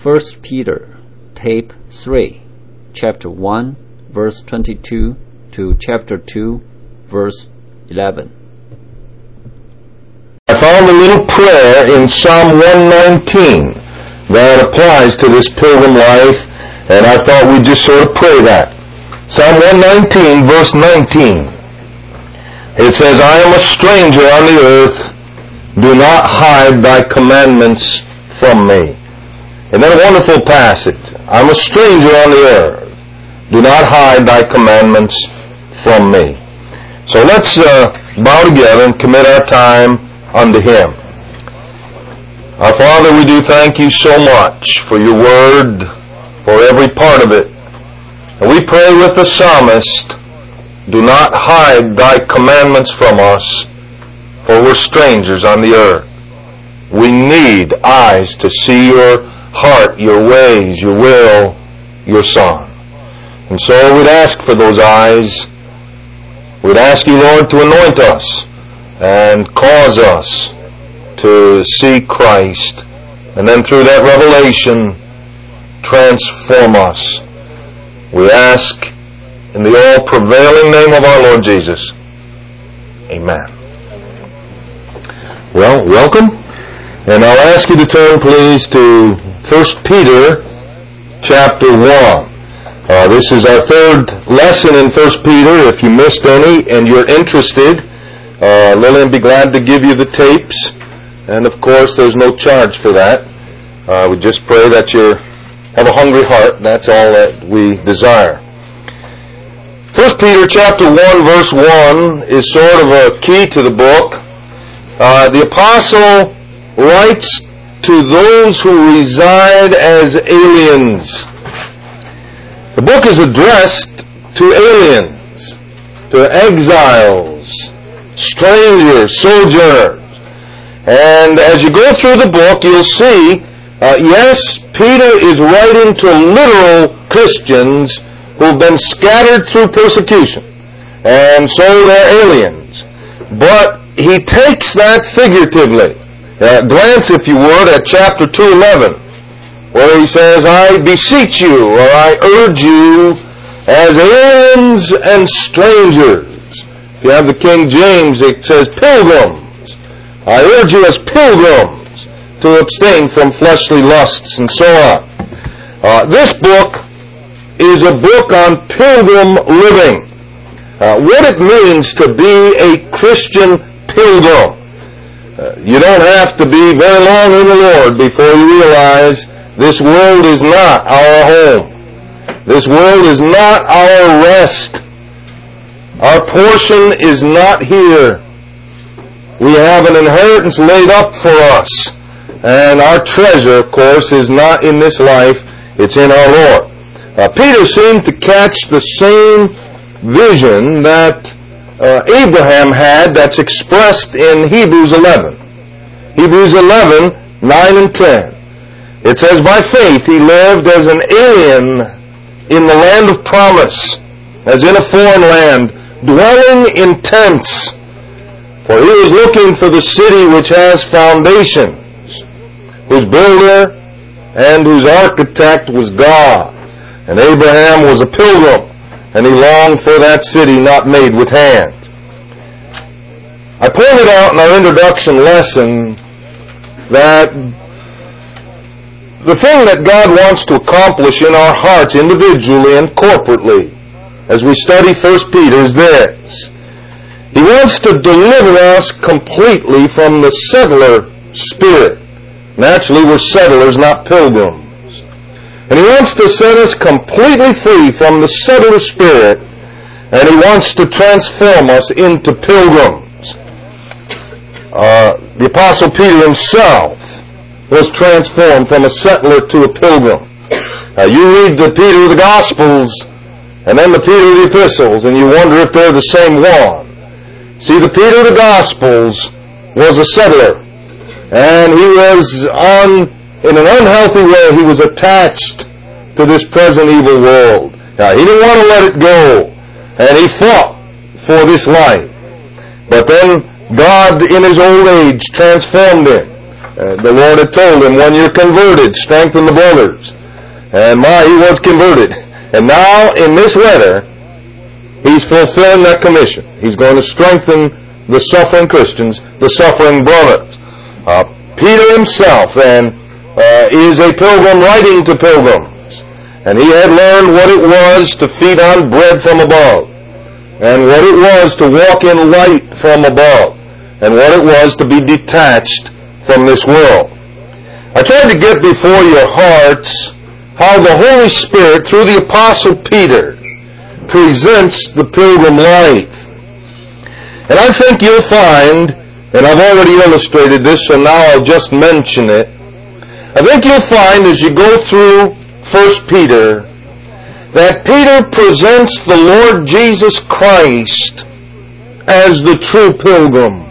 1 Peter, tape 3, chapter 1, verse 22 to chapter 2, verse 11. I found a little prayer in Psalm 119 that applies to this pilgrim life, and I thought we'd just sort of pray that. Psalm 119, verse 19. It says, I am a stranger on the earth. Do not hide thy commandments from me. Isn't that a wonderful passage? I'm a stranger on the earth. Do not hide thy commandments from me. So let's bow together and commit our time unto Him. Our Father, we do thank you so much for your word, for every part of it. And we pray with the psalmist, do not hide thy commandments from us, for we're strangers on the earth. We need eyes to see your heart, your ways, your will, your Son. And so we'd ask for those eyes. We'd ask you, Lord, to anoint us and cause us to see Christ. And then through that revelation, transform us. We ask in the all-prevailing name of our Lord Jesus. Amen. Well, welcome. And I'll ask you to turn, please, to 1 Peter chapter 1. This is our third lesson in 1 Peter. If you missed any and you're interested, Lillian will be glad to give you the tapes. And, of course, there's no charge for that. We just pray that you have a hungry heart. That's all that we desire. 1 Peter chapter 1, verse 1 is sort of a key to the book. The apostle writes to those who reside as aliens. The book is addressed to aliens, to exiles, strangers, sojourners. And as you go through the book, you'll see, yes, Peter is writing to literal Christians who've been scattered through persecution. And so they're aliens. But he takes that figuratively. Glance, if you would, at chapter 2:11, where he says, I beseech you, or I urge you, as aliens and strangers. If you have the King James, it says pilgrims. I urge you as pilgrims to abstain from fleshly lusts and so on. This book is a book on pilgrim living. What it means to be a Christian pilgrim. You don't have to be very long in the Lord before you realize this world is not our home. This world is not our rest. Our portion is not here. We have an inheritance laid up for us. And our treasure, of course, is not in this life. It's in our Lord. Peter seemed to catch the same vision that Abraham had that's expressed in Hebrews 11. Hebrews 11, 9 and 10. It says, by faith he lived as an alien in the land of promise, as in a foreign land, dwelling in tents. For he was looking for the city which has foundations, whose builder and whose architect was God. And Abraham was a pilgrim, and he longed for that city not made with hands. I pointed out in our introduction lesson that the thing that God wants to accomplish in our hearts individually and corporately as we study 1 Peter is this. He wants to deliver us completely from the settler spirit. Naturally, we're settlers, not pilgrims. And he wants to set us completely free from the settler spirit, and he wants to transform us into pilgrims. The Apostle Peter himself was transformed from a settler to a pilgrim. You read the Peter of the Gospels and then the Peter of the Epistles, and you wonder if they're the same one. See, the Peter of the Gospels was a settler, and he was in an unhealthy way, he was attached to this present evil world. Now, he didn't want to let it go, and he fought for this life. But then God, in his old age, transformed him, The Lord had told him, when you're converted, strengthen the brothers. And he was converted. And now, in this letter, he's fulfilling that commission. He's going to strengthen the suffering Christians, the suffering brothers. Peter himself, then, is a pilgrim writing to pilgrims. And he had learned what it was to feed on bread from above, and what it was to walk in light from above, and what it was to be detached from this world. I tried to get before your hearts how the Holy Spirit, through the Apostle Peter, presents the pilgrim life. And I think you'll find, and I've already illustrated this, so now I'll just mention it. I think you'll find as you go through 1 Peter that Peter presents the Lord Jesus Christ as the true pilgrim.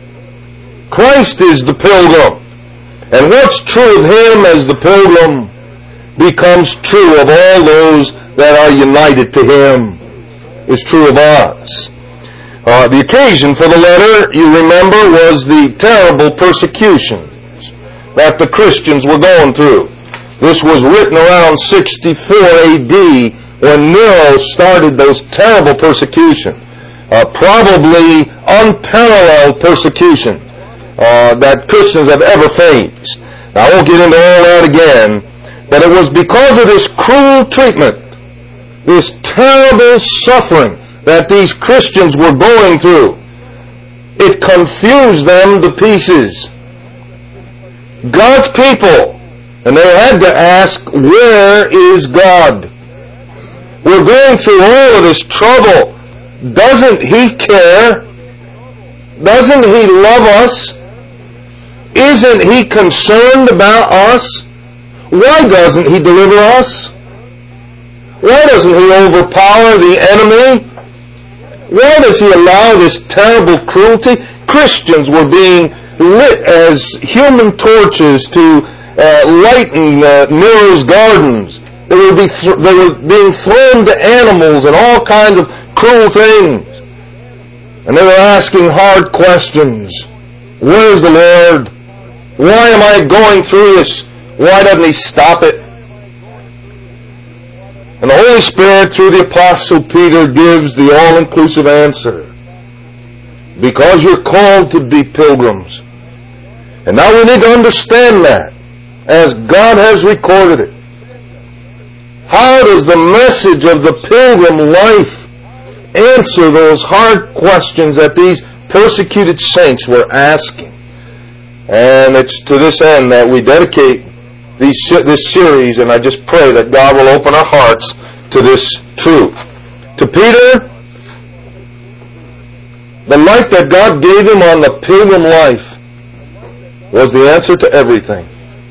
Christ is the pilgrim. And what's true of him as the pilgrim becomes true of all those that are united to him, is true of us. The occasion for the letter, you remember, was the terrible persecutions that the Christians were going through. This was written around 64 A.D. when Nero started those terrible persecutions. Probably unparalleled persecution that Christians have ever faced. Now, I won't get into all that again, but it was because of this cruel treatment, this terrible suffering that these Christians were going through. It confused them to pieces. God's people, and they had to ask, where is God? We're going through all of this trouble. Doesn't He care? Doesn't He love us? Isn't He concerned about us? Why doesn't He deliver us? Why doesn't He overpower the enemy? Why does He allow this terrible cruelty? Christians were being lit as human torches to lighten Nero's gardens. They were being thrown to animals and all kinds of cruel things. And they were asking hard questions. Where's the Lord? Why am I going through this? Why doesn't He stop it? And the Holy Spirit, through the Apostle Peter, gives the all-inclusive answer. Because you're called to be pilgrims. And now we need to understand that, as God has recorded it. How does the message of the pilgrim life answer those hard questions that these persecuted saints were asking? And it's to this end that we dedicate this series, and I just pray that God will open our hearts to this truth. To Peter, the light that God gave him on the pilgrim life was the answer to everything.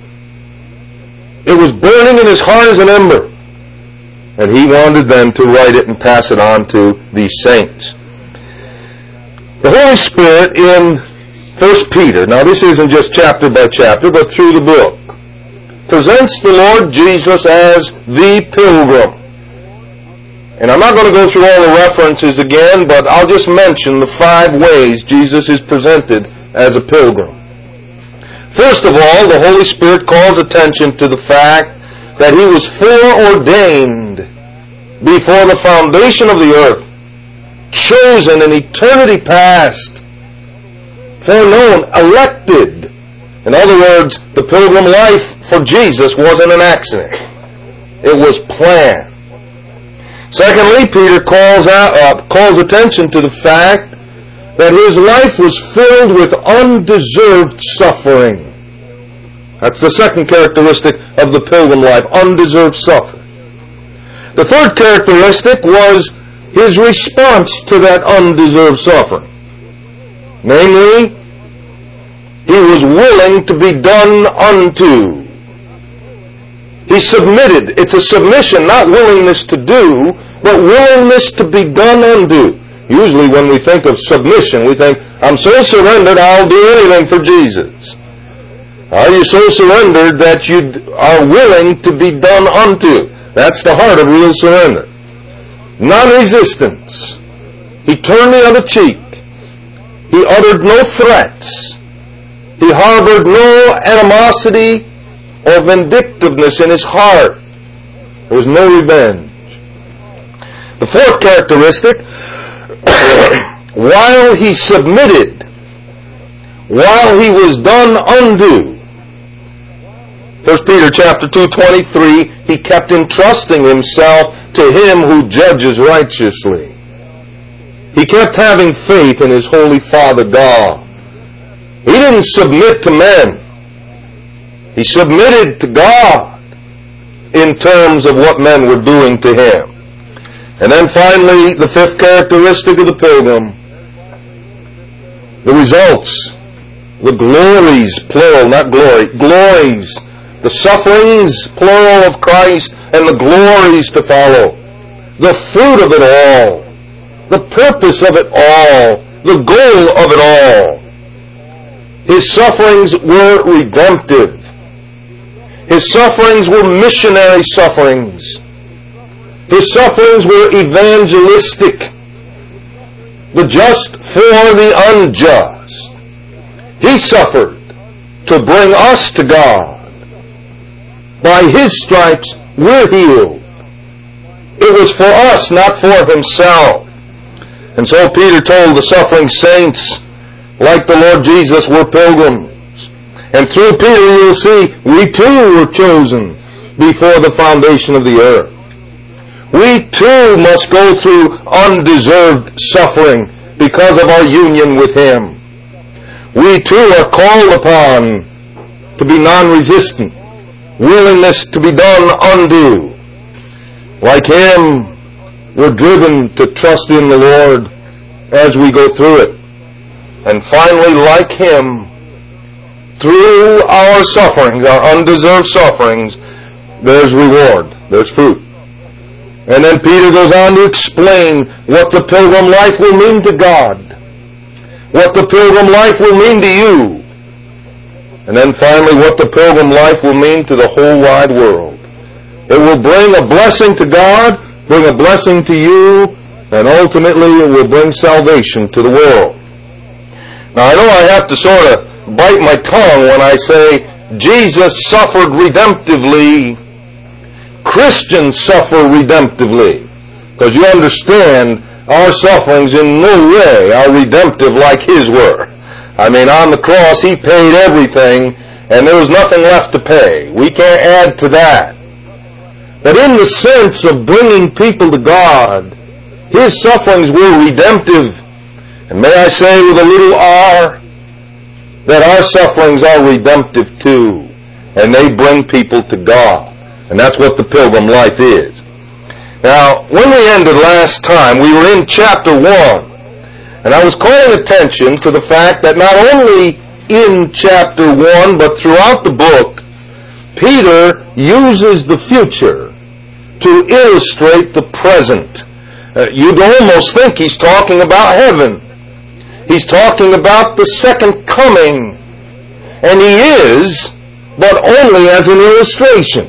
It was burning in his heart as an ember, and he wanted then to write it and pass it on to these saints. The Holy Spirit in 1 Peter, now this isn't just chapter by chapter, but through the book, presents the Lord Jesus as the pilgrim. And I'm not going to go through all the references again, but I'll just mention the 5 ways Jesus is presented as a pilgrim. First of all, the Holy Spirit calls attention to the fact that He was foreordained before the foundation of the earth, chosen in eternity past, foreknown, elected. In other words, the pilgrim life for Jesus wasn't an accident. It was planned. Secondly, Peter calls attention to the fact that his life was filled with undeserved suffering. That's the second characteristic of the pilgrim life, undeserved suffering. The third characteristic was his response to that undeserved suffering. Namely, he was willing to be done unto. He submitted. It's a submission, not willingness to do, but willingness to be done unto. Usually when we think of submission, we think, I'm so surrendered, I'll do anything for Jesus. Are you so surrendered that you are willing to be done unto? That's the heart of real surrender. He harbored no animosity or vindictiveness in his heart. There was no revenge. The fourth characteristic, while he submitted, while he was done unto, 1 Peter chapter 2:23, he kept entrusting himself to him who judges righteously. He kept having faith in his holy Father God. He didn't submit to men. He submitted to God in terms of what men were doing to him. And then finally, the fifth characteristic of the pilgrim, the results, the glories, plural, not glory, glories, the sufferings, plural, of Christ, and the glories to follow, the fruit of it all, the purpose of it all, the goal of it all. His sufferings were redemptive. His sufferings were missionary sufferings. His sufferings were evangelistic. The just for the unjust. He suffered to bring us to God. By His stripes we're healed. It was for us, not for Himself. And so Peter told the suffering saints, like the Lord Jesus, were pilgrims. And through Peter you'll see, we too were chosen before the foundation of the earth. We too must go through undeserved suffering because of our union with Him. We too are called upon to be non-resistant, willingness to be done unto. Like Him, we're driven to trust in the Lord as we go through it. And finally, like Him, through our sufferings, our undeserved sufferings, there's reward, there's fruit. And then Peter goes on to explain what the pilgrim life will mean to God, what the pilgrim life will mean to you, and then finally what the pilgrim life will mean to the whole wide world. It will bring a blessing to God, bring a blessing to you, and ultimately it will bring salvation to the world. Now I know I have to sort of bite my tongue when I say Jesus suffered redemptively, Christians suffer redemptively, because you understand our sufferings in no way are redemptive like His were. I mean, on the cross He paid everything and there was nothing left to pay. We can't add to that. But in the sense of bringing people to God, His sufferings were redemptive. And may I say with a little R, that our sufferings are redemptive too. And they bring people to God. And that's what the pilgrim life is. Now, when we ended last time, we were in chapter 1. And I was calling attention to the fact that not only in chapter 1, but throughout the book, Peter uses the future to illustrate the present. You'd almost think he's talking about heaven. He's talking about the second coming. And he is, but only as an illustration.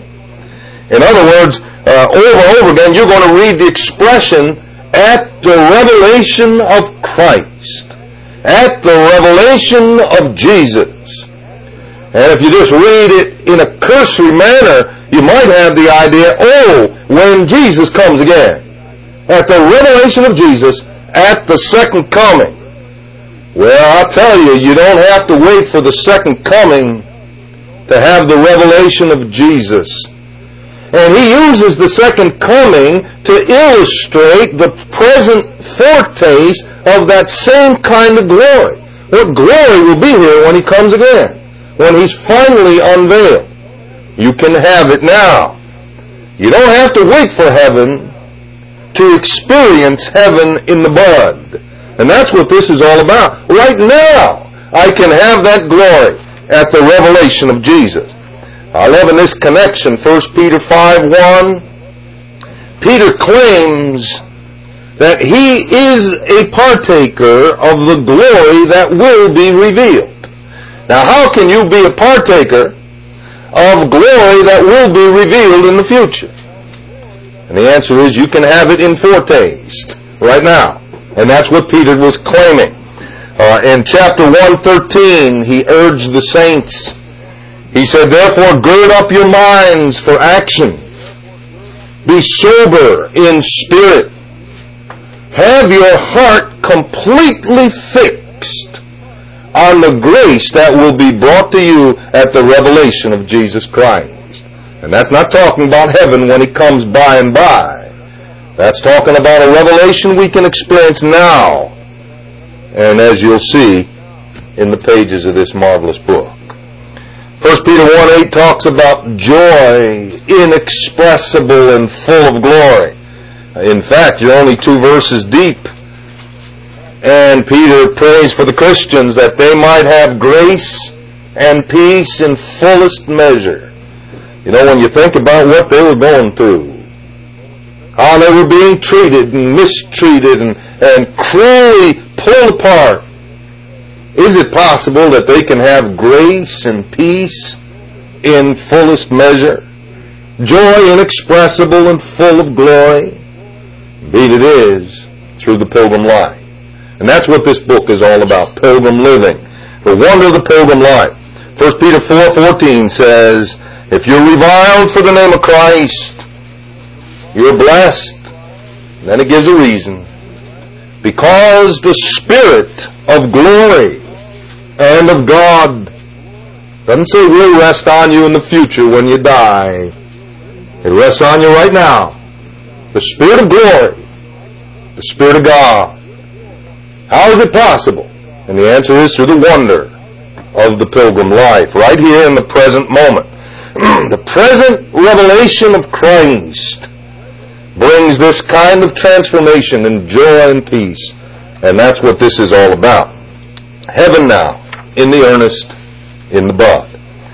In other words, over and over again, you're going to read the expression, at the revelation of Christ. At the revelation of Jesus. And if you just read it in a cursory manner, you might have the idea, oh, when Jesus comes again. At the revelation of Jesus, at the second coming. Well, I'll tell you, you don't have to wait for the second coming to have the revelation of Jesus. And he uses the second coming to illustrate the present foretaste of that same kind of glory. What glory will be here when he comes again, when he's finally unveiled. You can have it now. You don't have to wait for heaven to experience heaven in the bud. And that's what this is all about. Right now, I can have that glory at the revelation of Jesus. I love in this connection, 1 Peter 5:1, Peter claims that he is a partaker of the glory that will be revealed. Now, how can you be a partaker of glory that will be revealed in the future? And the answer is you can have it in foretaste right now. And that's what Peter was claiming. In chapter 1:13, he urged the saints. He said, "Therefore gird up your minds for action. Be sober in spirit. Have your heart completely fixed on the grace that will be brought to you at the revelation of Jesus Christ." And that's not talking about heaven when He comes by and by. That's talking about a revelation we can experience now. And as you'll see in the pages of this marvelous book. 1 Peter 1:8 talks about joy inexpressible and full of glory. In fact, you're only 2 verses deep. And Peter prays for the Christians that they might have grace and peace in fullest measure. You know, when you think about what they were going through, how they were being treated and mistreated and cruelly pulled apart, is it possible that they can have grace and peace in fullest measure? Joy inexpressible and full of glory? Indeed it is, through the pilgrim life. And that's what this book is all about, pilgrim living. The wonder of the pilgrim life. 1 Peter 4:14 says, "If you're reviled for the name of Christ, you're blessed." And then it gives a reason. "Because the Spirit of glory and of God," doesn't say will rest on you in the future when you die. It rests on you right now. The Spirit of glory, the Spirit of God. How is it possible? And the answer is through the wonder of the pilgrim life, right here in the present moment. The present revelation of Christ brings this kind of transformation and joy and peace. And that's what this is all about. Heaven now, in the earnest, in the bud.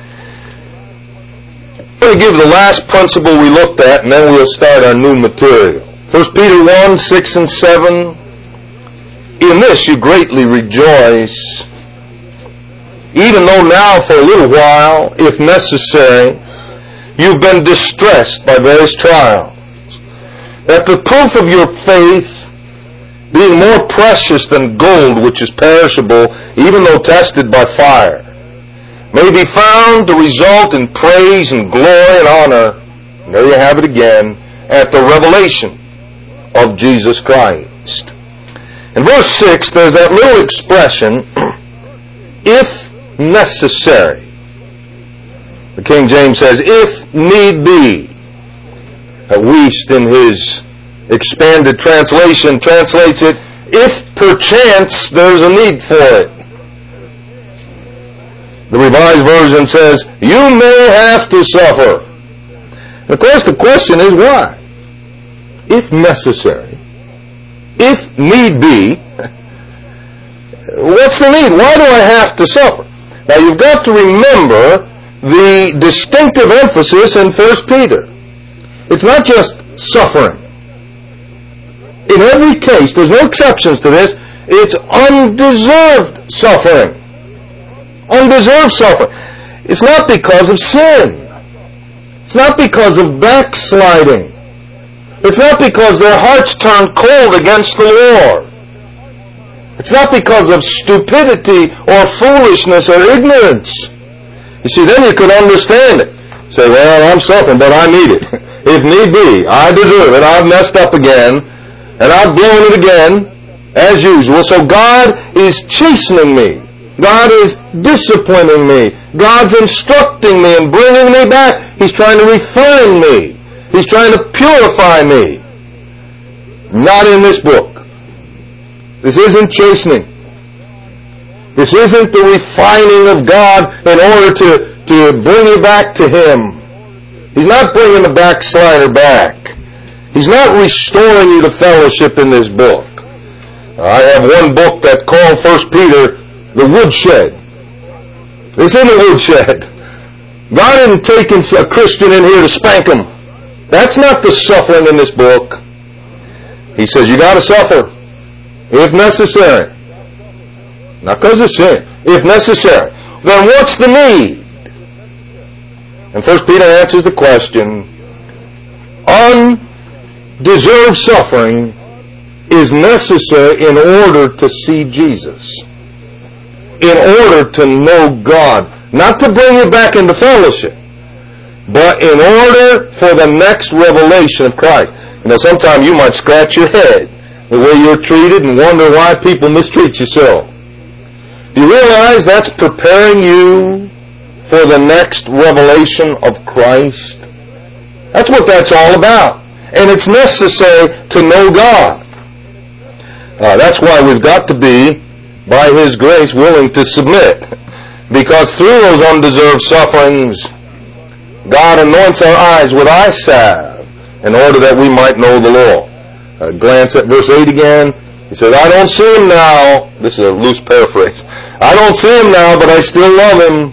I'm going to give the last principle we looked at, and then we'll start our new material. 1 Peter 1:6 and 7. "In this you greatly rejoice, even though now for a little while, if necessary, you've been distressed by various trials, that the proof of your faith, being more precious than gold which is perishable, even though tested by fire, may be found to result in praise and glory and honor," and there you have it again, "at the revelation of Jesus Christ." In verse 6, there's that little expression, "if necessary." The King James says, "if need be." At least in his expanded translation translates it, "if perchance there's a need for it." The Revised Version says, "you may have to suffer." And of course the question is why? If necessary, if need be, what's the need? Why do I have to suffer? Now you've got to remember the distinctive emphasis in 1 Peter. It's not just suffering. In every case, there's no exceptions to this, it's undeserved suffering. Undeserved suffering. It's not because of sin. It's not because of backsliding. It's not because their hearts turned cold against the Lord. It's not because of stupidity or foolishness or ignorance. You see, then you could understand it. Say, well, I'm suffering, but I need it. If need be, I deserve it. I've messed up again, and I've blown it again, as usual. So God is chastening me. God is disciplining me. God's instructing me and bringing me back. He's trying to refine me. He's trying to purify me. Not in this book. This isn't chastening. This isn't the refining of God in order to bring you back to Him. He's not bringing the backslider back. He's not restoring you to fellowship in this book. I have one book that called 1 Peter the woodshed. It's in the woodshed. God isn't taking a Christian in here to spank him. That's not the suffering in this book. He says you got to suffer if necessary. Not because of sin. If necessary. Then what's the need? And 1 Peter answers the question. Undeserved suffering is necessary in order to see Jesus. in order to know God. Not to bring you back into fellowship, but in order for the next revelation of Christ. You know, sometimes you might scratch your head the way you're treated and wonder why people mistreat you so. Do you realize that's preparing you for the next revelation of Christ? That's what that's all about. And it's necessary to know God. That's why we've got to be, by His grace, willing to submit. Because through those undeserved sufferings, God anoints our eyes with eye salve in order that we might know the Lord. Glance at verse 8 again. He says, I don't see Him now. This is a loose paraphrase. I don't see Him now, but I still love Him.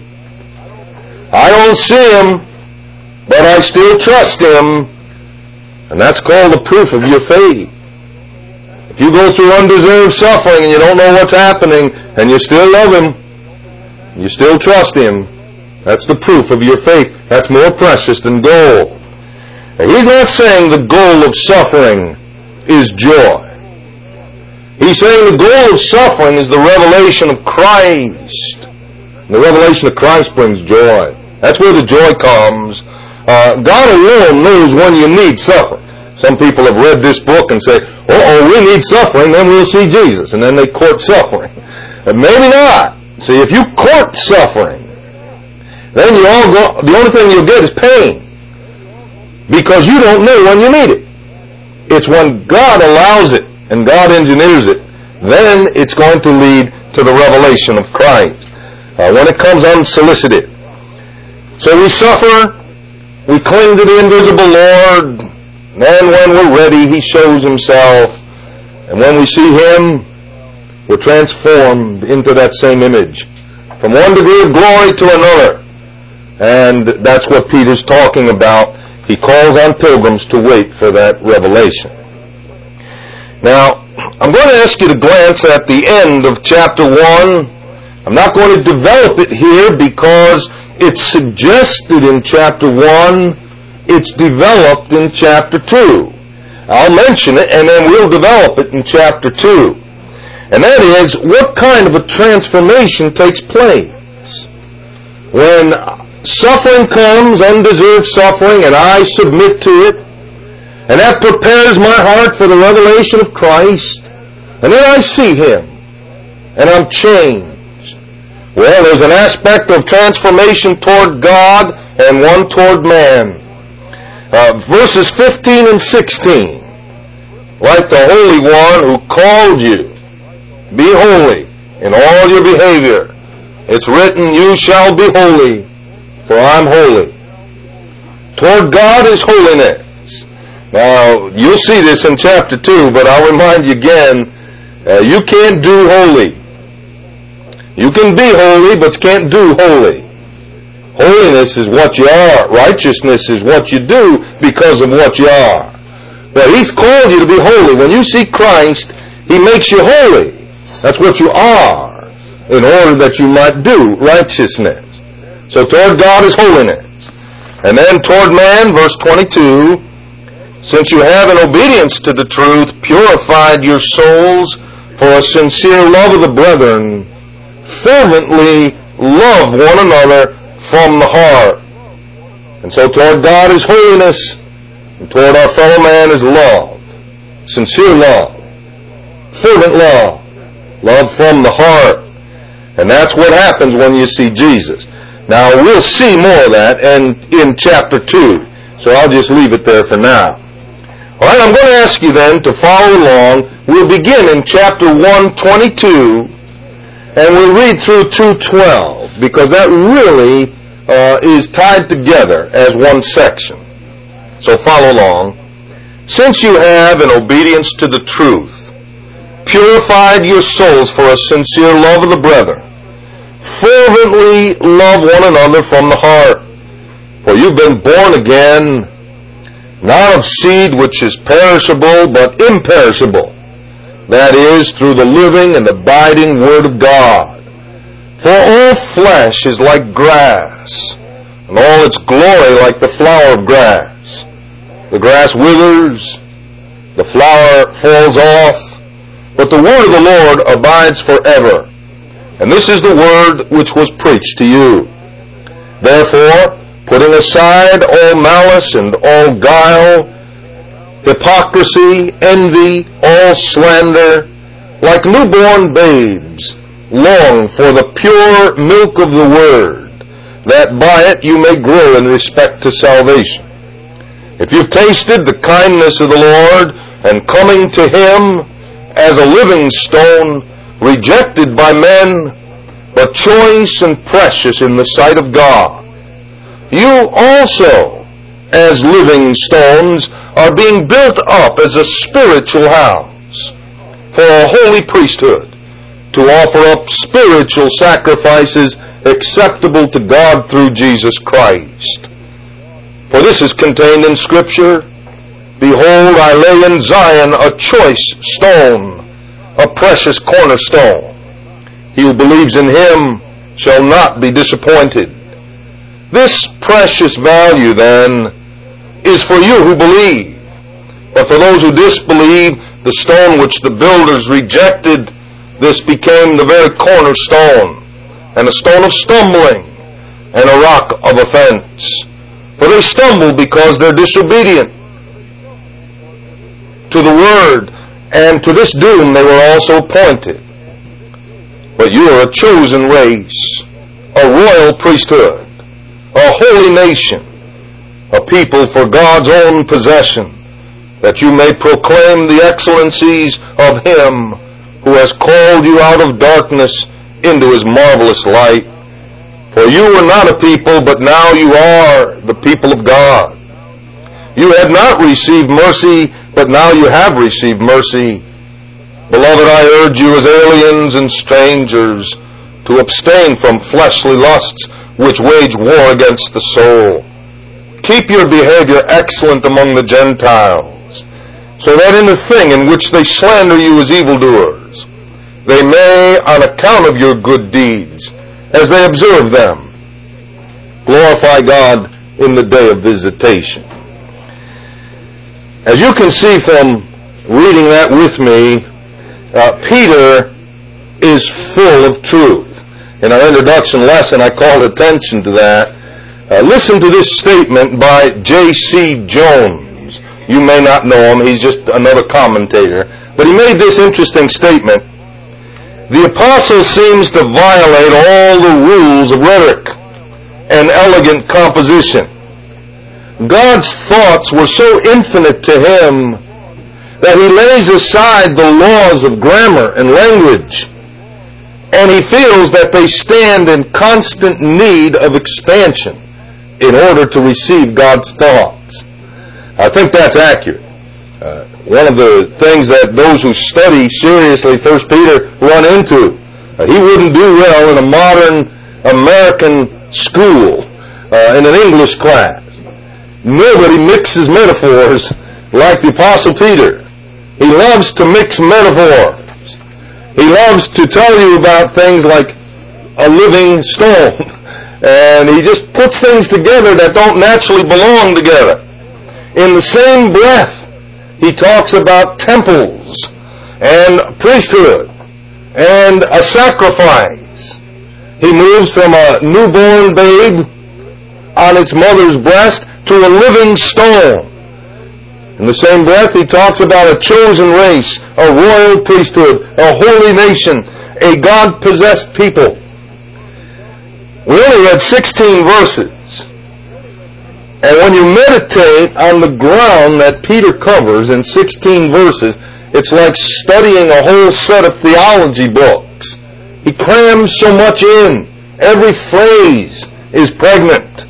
I don't see Him, but I still trust Him. And that's called the proof of your faith. If you go through undeserved suffering and you don't know what's happening, and you still love Him, you still trust Him, that's the proof of your faith. That's more precious than gold. And He's not saying the goal of suffering is joy. He's saying the goal of suffering is the revelation of Christ. And the revelation of Christ brings joy. That's where the joy comes. God alone knows when you need suffering. Some people have read this book and say, we need suffering, then we'll see Jesus. And then they court suffering. But maybe not. See, if you court suffering, then the only thing you'll get is pain. Because you don't know when you need it. It's when God allows it and God engineers it, then it's going to lead to the revelation of Christ. When it comes unsolicited. So we suffer, we cling to the invisible Lord, then when we're ready, He shows Himself. And when we see Him, we're transformed into that same image. From one degree of glory to another. And that's what Peter's talking about. He calls on pilgrims to wait for that revelation. Now, I'm going to ask you to glance at the end of chapter 1. I'm not going to develop it here because it's suggested in chapter 1. It's developed in chapter 2. I'll mention it and then we'll develop it in chapter 2. And that is, what kind of a transformation takes place when suffering comes, undeserved suffering, and I submit to it, and that prepares my heart for the revelation of Christ, and then I see Him, and I'm changed. Well, there's an aspect of transformation toward God and one toward man. Verses 15 and 16, like the Holy One who called you, be holy in all your behavior. It's written, you shall be holy, for I'm holy. Toward God is holiness. Now, you'll see this in chapter 2, but I'll remind you again, you can't do holy. You can be holy, but you can't do holy. Holiness is what you are. Righteousness is what you do because of what you are. But He's called you to be holy. When you see Christ, He makes you holy. That's what you are, in order that you might do righteousness. So toward God is holiness. And then toward man, verse 22, since you have in obedience to the truth purified your souls for a sincere love of the brethren, fervently love one another from the heart. And so toward God is holiness, and toward our fellow man is love. Sincere love. Fervent love. Love from the heart. And that's what happens when you see Jesus. Now, we'll see more of that in chapter 2. So I'll just leave it there for now. All right, I'm going to ask you then to follow along. We'll begin in chapter 1:22, and we'll read through 2:12, because that really is tied together as one section. So follow along. Since you have, in obedience to the truth, purified your souls for a sincere love of the brethren, fervently love one another from the heart. For you've been born again, not of seed which is perishable, but imperishable. That is, through the living and abiding Word of God. For all flesh is like grass, and all its glory like the flower of grass. The grass withers, the flower falls off, but the word of the Lord abides forever. And this is the word which was preached to you. Therefore, putting aside all malice and all guile, hypocrisy, envy, all slander, like newborn babes, long for the pure milk of the word, that by it you may grow in respect to salvation. If you've tasted the kindness of the Lord, and coming to him as a living stone, rejected by men, but choice and precious in the sight of God, you also, as living stones, are being built up as a spiritual house for a holy priesthood, to offer up spiritual sacrifices acceptable to God through Jesus Christ. For this is contained in Scripture, Behold, I lay in Zion a choice stone, a precious cornerstone. He who believes in him shall not be disappointed. This precious value, then, is for you who believe. But for those who disbelieve, the stone which the builders rejected, this became the very cornerstone, and a stone of stumbling, and a rock of offense. For they stumble because they're disobedient to the word, and to this doom they were also appointed. But you are a chosen race, a royal priesthood, a holy nation, a people for God's own possession, that you may proclaim the excellencies of him who has called you out of darkness into his marvelous light. For you were not a people, but now you are the people of God. You had not received mercy, but now you have received mercy. Beloved, I urge you as aliens and strangers to abstain from fleshly lusts which wage war against the soul. Keep your behavior excellent among the Gentiles, so that in the thing in which they slander you as evildoers, they may, on account of your good deeds, as they observe them, glorify God in the day of visitation. As you can see from reading that with me, Peter is full of truth. In our introduction lesson, I called attention to that. Listen to this statement by J.C. Jones. You may not know him. He's just another commentator. But he made this interesting statement. The apostle seems to violate all the rules of rhetoric and elegant composition. God's thoughts were so infinite to him that he lays aside the laws of grammar and language, and he feels that they stand in constant need of expansion in order to receive God's thoughts. I think that's accurate. One of the things that those who study seriously 1 Peter run into, he wouldn't do well in a modern American school, in an English class. Nobody mixes metaphors like the Apostle Peter. He loves to mix metaphors. He loves to tell you about things like a living stone. And he just puts things together that don't naturally belong together. In the same breath, he talks about temples and priesthood and a sacrifice. He moves from a newborn babe on its mother's breast to a living stone. In the same breath, he talks about a chosen race, a royal priesthood, a holy nation, a God-possessed people. We only had 16 verses. And when you meditate on the ground that Peter covers in 16 verses, it's like studying a whole set of theology books. He crams so much in. Every phrase is pregnant.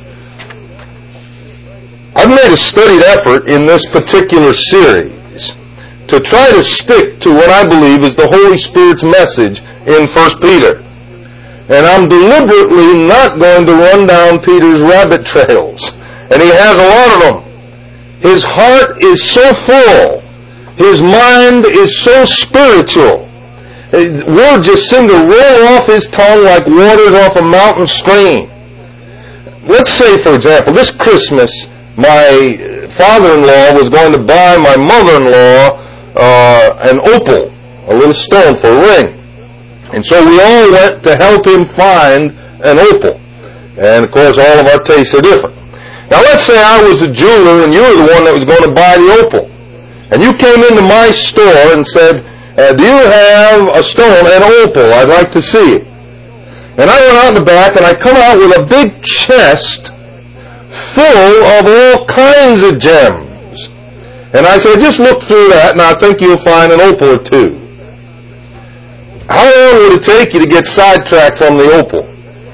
I've made a studied effort in this particular series to try to stick to what I believe is the Holy Spirit's message in 1 Peter. And I'm deliberately not going to run down Peter's rabbit trails. And he has a lot of them. His heart is so full. His mind is so spiritual. Words just seem to roll off his tongue like waters off a mountain stream. Let's say, for example, this Christmas, my father-in-law was going to buy my mother-in-law an opal, a little stone for a ring. And so we all went to help him find an opal. And of course all of our tastes are different. Now let's say I was a jeweler and you were the one that was going to buy the opal. And you came into my store and said, do you have a stone, an opal? I'd like to see it. And I went out in the back and I come out with a big chest full of all kinds of gems. And I said, just look through that and I think you'll find an opal or two. How long would it take you to get sidetracked from the opal?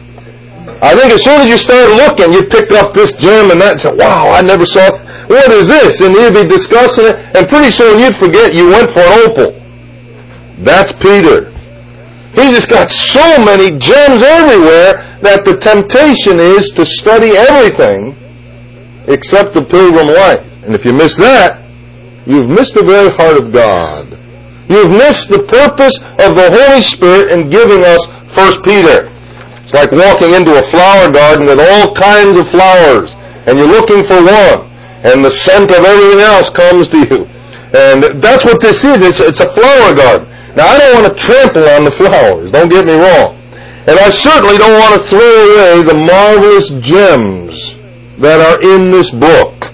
I think as soon as you started looking, you picked up this gem and that and said, wow, I never saw it. What is this? And you'd be discussing it, and pretty soon you'd forget you went for an opal. That's Peter. He just got so many gems everywhere that the temptation is to study everything except the pilgrim life. And if you miss that, you've missed the very heart of God. You've missed the purpose of the Holy Spirit in giving us 1 Peter. It's like walking into a flower garden with all kinds of flowers, and you're looking for one, and the scent of everything else comes to you. And that's what this is. It's a flower garden. Now, I don't want to trample on the flowers, don't get me wrong. And I certainly don't want to throw away the marvelous gems that are in this book.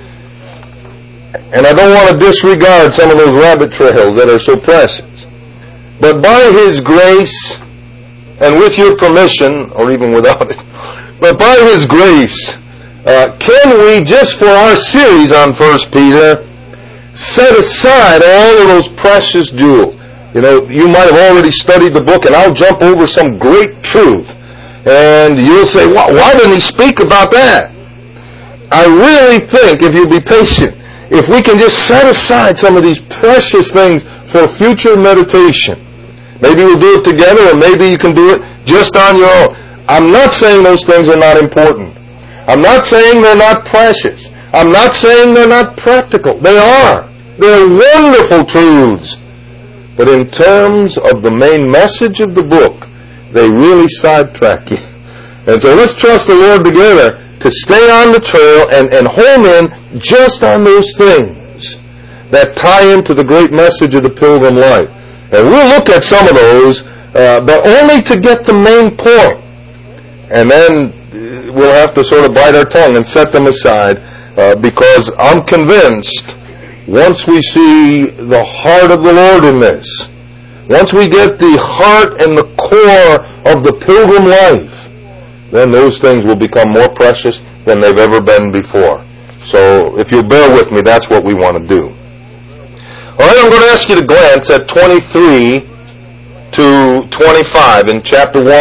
And I don't want to disregard some of those rabbit trails that are so precious. But by His grace, and with your permission, or even without it, but by His grace, can we, just for our series on 1 Peter, set aside all of those precious jewels? You know, you might have already studied the book, and I'll jump over some great truth. And you'll say, why didn't he speak about that? I really think, if you'll be patient, if we can just set aside some of these precious things for future meditation. Maybe we'll do it together, or maybe you can do it just on your own. I'm not saying those things are not important. I'm not saying they're not precious. I'm not saying they're not practical. They are. They're wonderful truths. But in terms of the main message of the book, they really sidetrack you. And so let's trust the Lord together to stay on the trail and home in just on those things that tie into the great message of the pilgrim life. And we'll look at some of those, but only to get the main point. And then we'll have to sort of bite our tongue and set them aside, because I'm convinced once we see the heart of the Lord in this, once we get the heart and the core of the pilgrim life, then those things will become more precious than they've ever been before. So if you'll bear with me, that's what we want to do. All right, I'm going to ask you to glance at 23 to 25 in chapter 1.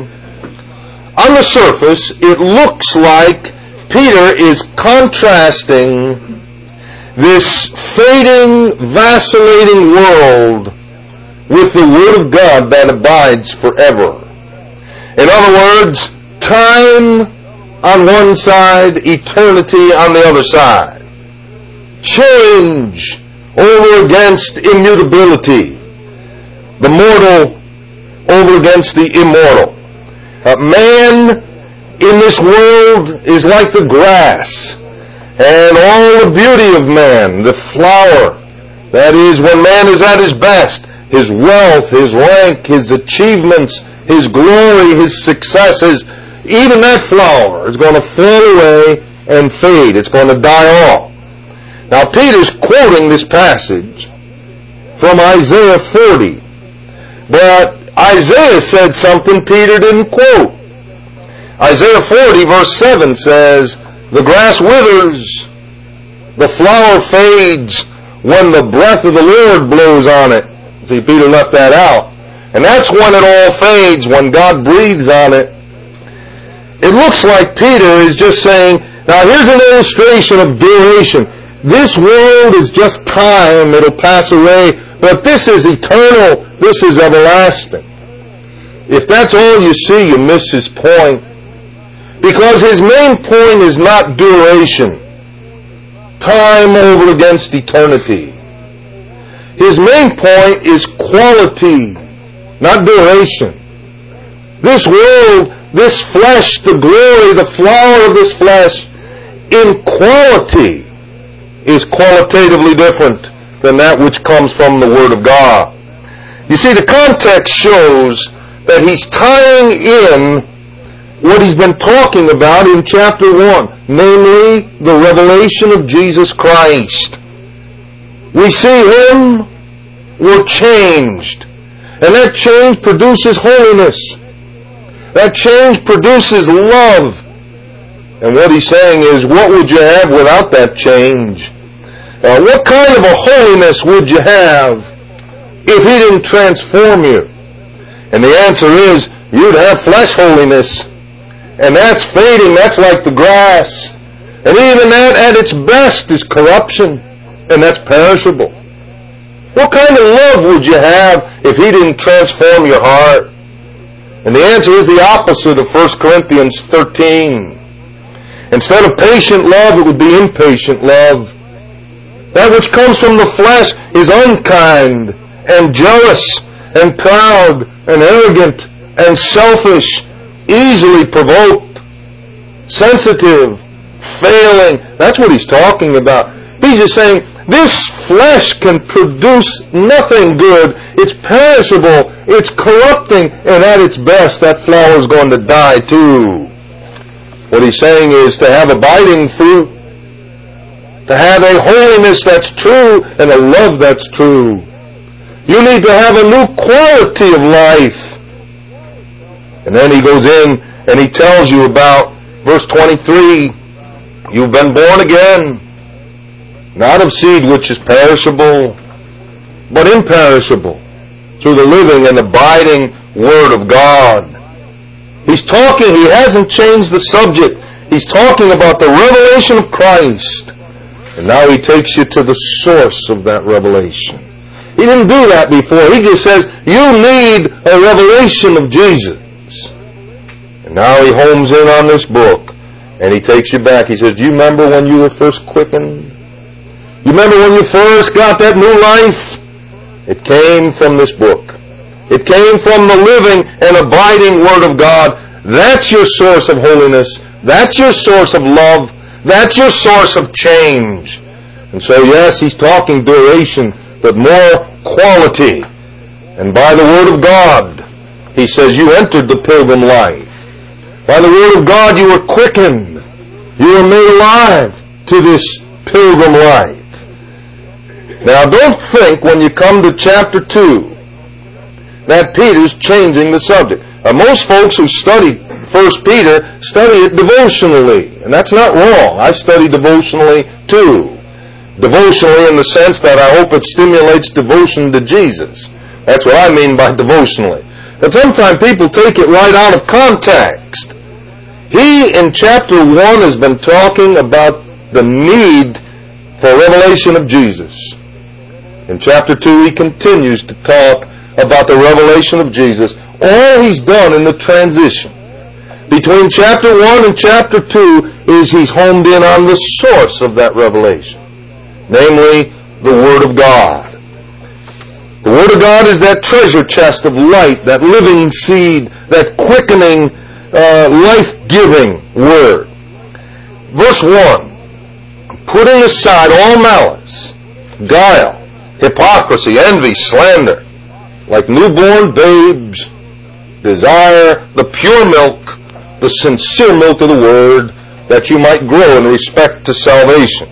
On the surface, it looks like Peter is contrasting this fading, vacillating world with the Word of God that abides forever. In other words, time on one side, eternity on the other side. Change over against immutability. The mortal over against the immortal. Man in this world is like the grass, and all the beauty of man, the flower, that is, when man is at his best, his wealth, his rank, his achievements, his glory, his successes, even that flower is going to fall away and fade. It's going to die off. Now, Peter's quoting this passage from Isaiah 40, but Isaiah said something Peter didn't quote. Isaiah 40 verse 7 says, "The grass withers, the flower fades when the breath of the Lord blows on it." See, Peter left that out. And that's when it all fades, when God breathes on it. It looks like Peter is just saying, now here's an illustration of duration. This world is just time, it'll pass away, but this is eternal, this is everlasting. If that's all you see, you miss his point. Because his main point is not duration. Time over against eternity. His main point is quality, not duration. This world, this flesh, the glory, the flower of this flesh, in quality, is qualitatively different than that which comes from the Word of God. You see, the context shows that he's tying in what he's been talking about in chapter 1, namely the revelation of Jesus Christ. We see him, we're changed. And that change produces holiness. That change produces love. And what he's saying is, what would you have without that change? What kind of a holiness would you have if he didn't transform you? And the answer is, you'd have flesh holiness. And that's fading, that's like the grass. And even that at its best is corruption. And that's perishable. What kind of love would you have if he didn't transform your heart? And the answer is the opposite of 1 Corinthians 13. Instead of patient love, it would be impatient love. That which comes from the flesh is unkind and jealous and proud and arrogant and selfish, easily provoked, sensitive, failing. That's what he's talking about. He's just saying, this flesh can produce nothing good. It's perishable. It's corrupting. And at its best, that flower's going to die too. What he's saying is to have abiding fruit, to have a holiness that's true and a love that's true. You need to have a new quality of life. And then he goes in and he tells you about verse 23. You've been born again. Not of seed which is perishable, but imperishable, through the living and abiding Word of God. He's talking, he hasn't changed the subject. He's talking about the revelation of Christ. And now he takes you to the source of that revelation. He didn't do that before. He just says, you need a revelation of Jesus. And now he homes in on this book, and he takes you back. He says, do you remember when you were first quickened? You remember when you first got that new life? It came from this book. It came from the living and abiding Word of God. That's your source of holiness. That's your source of love. That's your source of change. And so, yes, he's talking duration, but more quality. And by the Word of God, he says, you entered the pilgrim life. By the Word of God, you were quickened. You were made alive to this pilgrim life. Now, don't think when you come to chapter 2 that Peter's changing the subject. Most folks who study 1 Peter study it devotionally, and that's not wrong. I study devotionally too. Devotionally in the sense that I hope it stimulates devotion to Jesus. That's what I mean by devotionally. But sometimes people take it right out of context. He, in chapter 1, has been talking about the need for revelation of Jesus. In chapter 2, he continues to talk about the revelation of Jesus. All he's done in the transition between chapter 1 and chapter 2 is he's homed in on the source of that revelation, namely the Word of God. The Word of God is that treasure chest of light, that living seed, that quickening, life-giving Word. Verse 1, putting aside all malice, guile, hypocrisy, envy, slander, like newborn babes, desire the pure milk, the sincere milk of the Word, that you might grow in respect to salvation.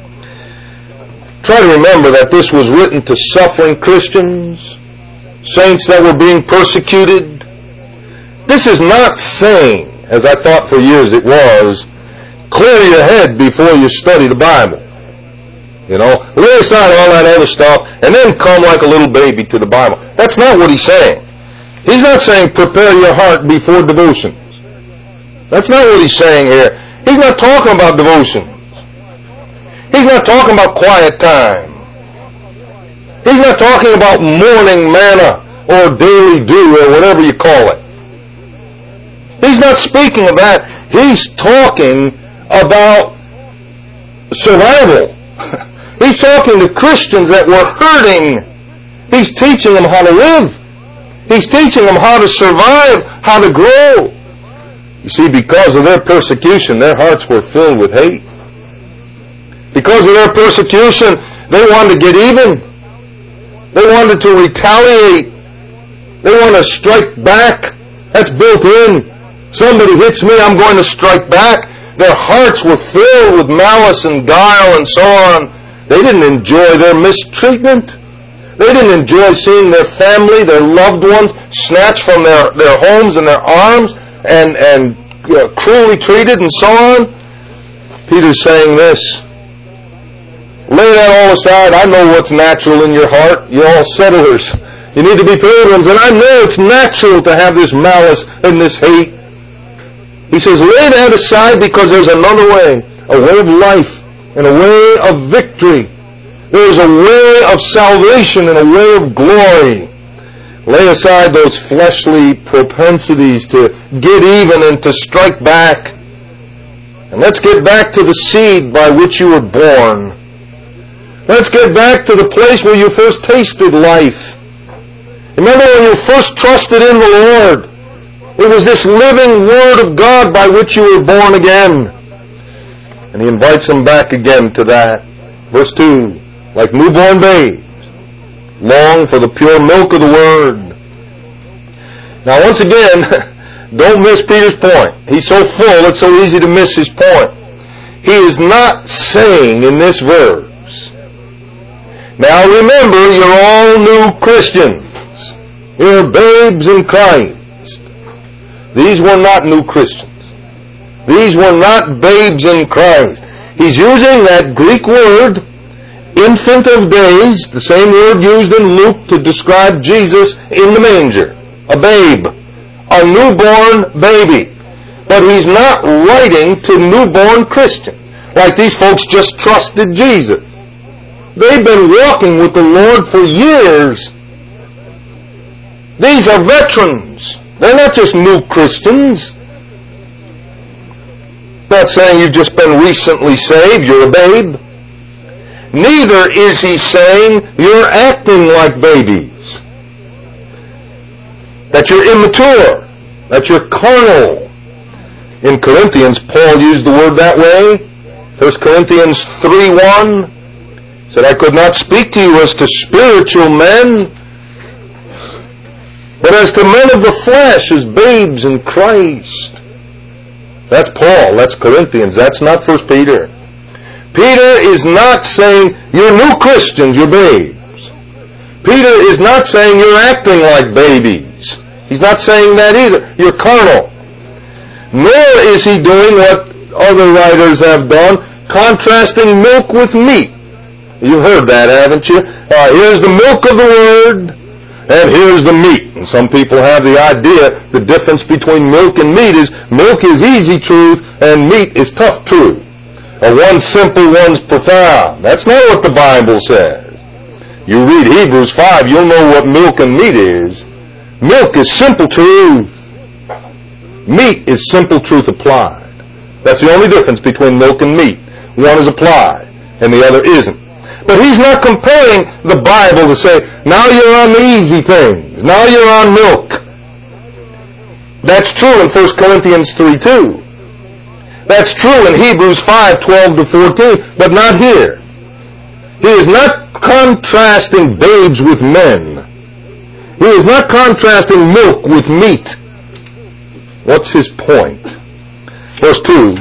Try to remember that this was written to suffering Christians, saints that were being persecuted. This is not saying, as I thought for years it was, clear your head before you study the Bible. You know, lay aside all that other stuff and then come like a little baby to the Bible. That's not what he's saying. He's not saying prepare your heart before devotions. That's not what he's saying here. He's not talking about devotions. He's not talking about quiet time. He's not talking about morning manna or daily dew or whatever you call it. He's not speaking of that. He's talking about survival. He's talking to Christians that were hurting. He's teaching them how to live. He's teaching them how to survive, how to grow. You see, because of their persecution, their hearts were filled with hate. Because of their persecution, they wanted to get even. They wanted to retaliate. They want to strike back. That's built in. Somebody hits me, I'm going to strike back. Their hearts were filled with malice and guile and so on. They didn't enjoy their mistreatment. They didn't enjoy seeing their family, their loved ones, snatched from their homes and their arms and cruelly treated and so on. Peter's saying this. Lay that all aside. I know what's natural in your heart. You're all settlers. You need to be pilgrims. And I know it's natural to have this malice and this hate. He says, lay that aside because there's another way. A way of life and a way of victory. There's a way of salvation and a way of glory. Lay aside those fleshly propensities to get even and to strike back. And let's get back to the seed by which you were born. Let's get back to the place where you first tasted life. Remember when you first trusted in the Lord? It was this living Word of God by which you were born again. And he invites them back again to that. Verse 2, like newborn babes, long for the pure milk of the Word. Now once again, don't miss Peter's point. He's so full, it's so easy to miss his point. He is not saying in this verse, now remember, you're all new Christians. You're babes in Christ. These were not new Christians. These were not babes in Christ. He's using that Greek word, infant of days, the same word used in Luke to describe Jesus in the manger. A babe. A newborn baby. But he's not writing to newborn Christians. Like these folks just trusted Jesus. They've been walking with the Lord for years. These are veterans. They're not just new Christians. Not saying you've just been recently saved, you're a babe. Neither is he saying you're acting like babies. That you're immature. That you're carnal. In Corinthians, Paul used the word that way. 1 Corinthians 3:1 said, I could not speak to you as to spiritual men, but as to men of the flesh, as babes in Christ. That's Paul, that's Corinthians, that's not 1 Peter. Peter is not saying you're new Christians, you're babes. Peter is not saying you're acting like babies. He's not saying that either. You're carnal. Nor is he doing what other writers have done, contrasting milk with meat. You've heard that, haven't you? Here's the milk of the Word, and here's the meat. And some people have the idea the difference between milk and meat is easy truth, and meat is tough truth. One's simple, one's profound. That's not what the Bible says. You read Hebrews 5, you'll know what milk and meat is. Milk is simple truth. Meat is simple truth applied. That's the only difference between milk and meat. One is applied, and the other isn't. But he's not comparing the Bible to say, now you're on the easy things. Now you're on milk. That's true in 1 Corinthians 3:2. That's true in Hebrews 5:12-14, but not here. He is not contrasting babes with men. He is not contrasting milk with meat. What's his point? Verse 2.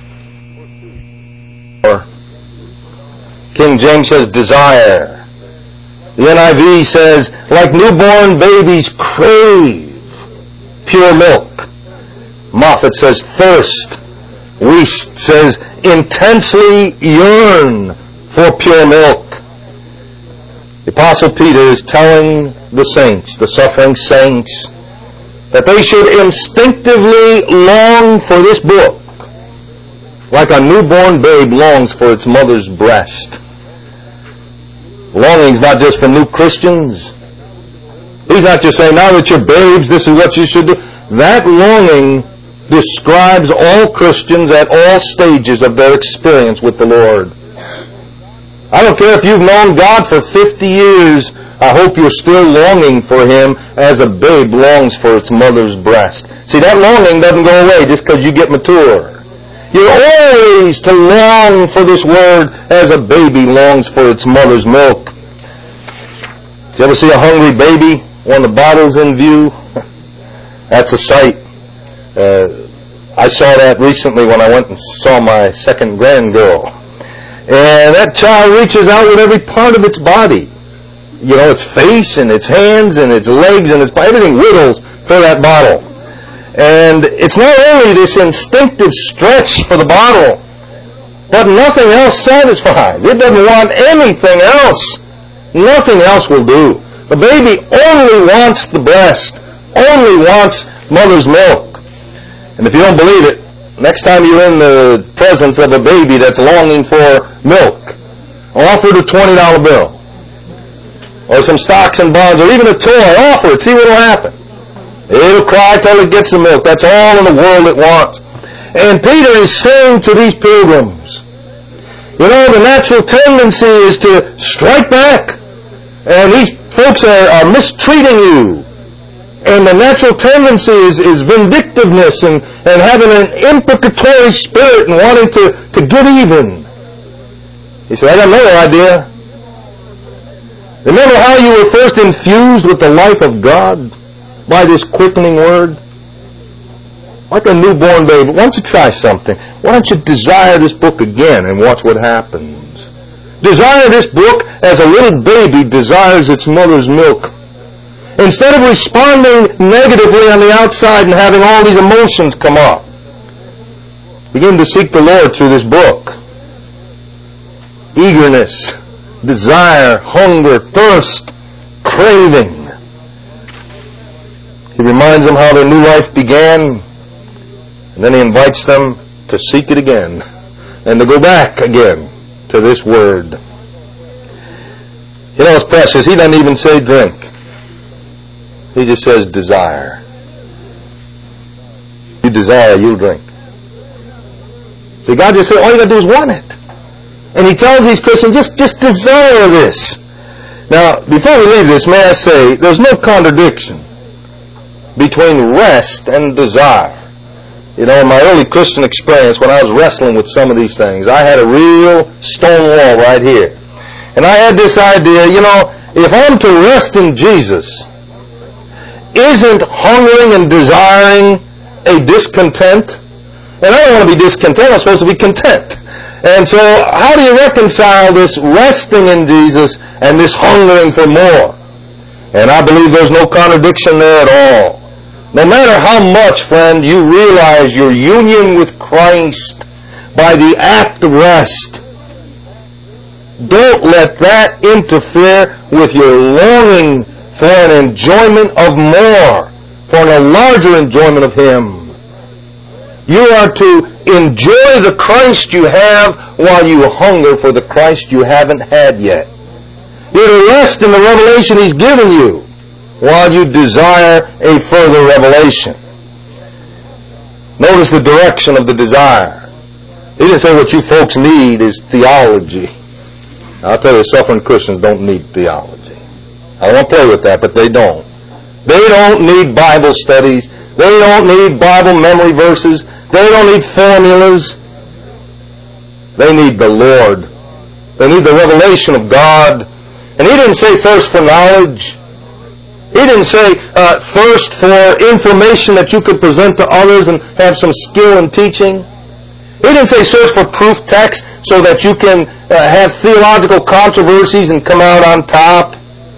King James says desire. The NIV says, like newborn babies crave pure milk. Moffat says thirst. Wuest says intensely yearn for pure milk. The Apostle Peter is telling the saints, the suffering saints, that they should instinctively long for this book, like a newborn babe longs for its mother's breast. Longing's not just for new Christians. He's not just saying, now that you're babes, this is what you should do. That longing describes all Christians at all stages of their experience with the Lord. I don't care if you've known God for 50 years, I hope you're still longing for Him as a babe longs for its mother's breast. See, that longing doesn't go away just because you get mature. You're always to long for this Word as a baby longs for its mother's milk. Did you ever see a hungry baby? when the bottle's in view, that's a sight. I saw that recently when I went and saw my second grandgirl. And that child reaches out with every part of its body. You know, its face and its hands and its legs and its body. Everything whittles for that bottle. And it's not only this instinctive stretch for the bottle, but nothing else satisfies. It doesn't want anything else. Nothing else will do. The baby only wants the breast, only wants mother's milk. And if you don't believe it, next time you're in the presence of a baby that's longing for milk, offer it a $20 bill. Or some stocks and bonds, or even a toy. Offer it, see what will happen. It'll cry till it gets the milk. That's all in the world it wants. And Peter is saying to these pilgrims, you know, the natural tendency is to strike back. And these folks are mistreating you. And the natural tendency is vindictiveness and having an imprecatory spirit and wanting to get even. He said, I got another idea. Remember how you were first infused with the life of God by this quickening word? Like a newborn baby. Why don't you try something? Why don't you desire this book again and watch what happens? Desire this book as a little baby desires its mother's milk. Instead of responding negatively on the outside and having all these emotions come up, begin to seek the Lord through this book. Eagerness, desire, hunger, thirst, craving. He reminds them how their new life began, and then he invites them to seek it again and to go back again to this word. You know, it's precious. He doesn't even say drink. He just says desire. You desire, you'll drink. See, God just said, all you got to do is want it. And he tells these Christians, just desire this. Now, before we leave this, may I say, there's no contradiction between rest and desire. You know, in my early Christian experience, when I was wrestling with some of these things, I had a real stone wall right here. And I had this idea, you know, if I'm to rest in Jesus, isn't hungering and desiring a discontent? And I don't want to be discontent, I'm supposed to be content. And so, how do you reconcile this resting in Jesus and this hungering for more? And I believe there's no contradiction there at all. No matter how much, friend, you realize your union with Christ by the act of rest, don't let that interfere with your longing for an enjoyment of more, for a larger enjoyment of Him. You are to enjoy the Christ you have while you hunger for the Christ you haven't had yet. You're to rest in the revelation He's given you while you desire a further revelation. Notice the direction of the desire. He didn't say what you folks need is theology. I'll tell you, suffering Christians don't need theology. I don't want to play with that, but they don't. They don't need Bible studies. They don't need Bible memory verses. They don't need formulas. They need the Lord. They need the revelation of God. And He didn't say thirst for knowledge. He didn't say thirst for information that you could present to others and have some skill in teaching. He didn't say search for proof texts so that you can have theological controversies and come out on top.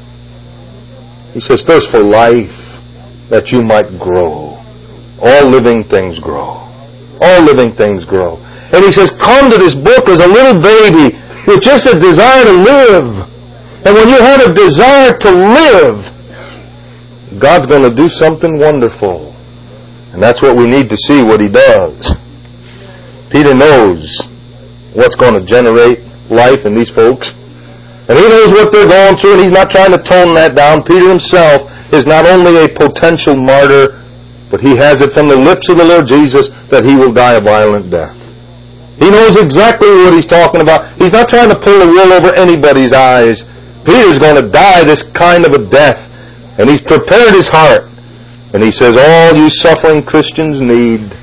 He says thirst for life that you might grow. All living things grow. All living things grow. And he says, come to this book as a little baby with just a desire to live. And when you have a desire to live, God's going to do something wonderful. And that's what we need to see what He does. Peter knows what's going to generate life in these folks. And he knows what they're going through, and he's not trying to tone that down. Peter himself is not only a potential martyr, but he has it from the lips of the Lord Jesus that he will die a violent death. He knows exactly what he's talking about. He's not trying to pull the wool over anybody's eyes. Peter's going to die this kind of a death. And he's prepared his heart. And he says, all you suffering Christians need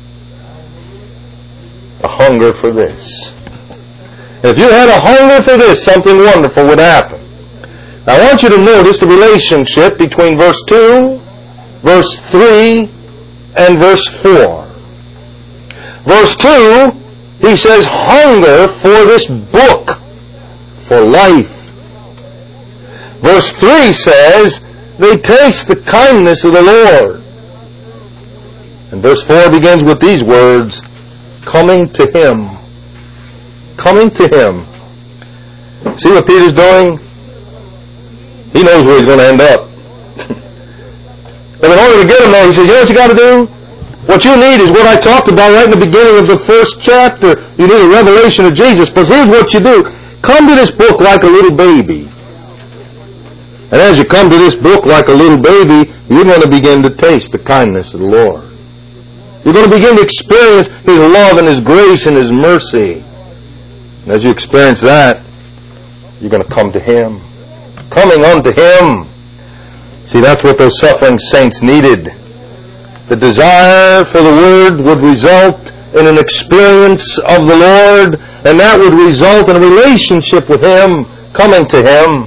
a hunger for this. And if you had a hunger for this, something wonderful would happen. Now I want you to notice the relationship between verse 2, verse 3, and verse 4. Verse 2, he says, hunger for this book, for life. Verse 3 says, they taste the kindness of the Lord. And verse 4 begins with these words, coming to Him. Coming to Him. See what Peter's doing? He knows where he's going to end up. But in order to get him there, he says, you know what you got to do? What you need is what I talked about right in the beginning of the first chapter. You need a revelation of Jesus. But here's what you do. Come to this book like a little baby. And as you come to this book like a little baby, you're going to begin to taste the kindness of the Lord. You're going to begin to experience His love and His grace and His mercy. And as you experience that, you're going to come to Him. Coming unto Him. See, that's what those suffering saints needed. The desire for the Word would result in an experience of the Lord, and that would result in a relationship with Him, coming to Him.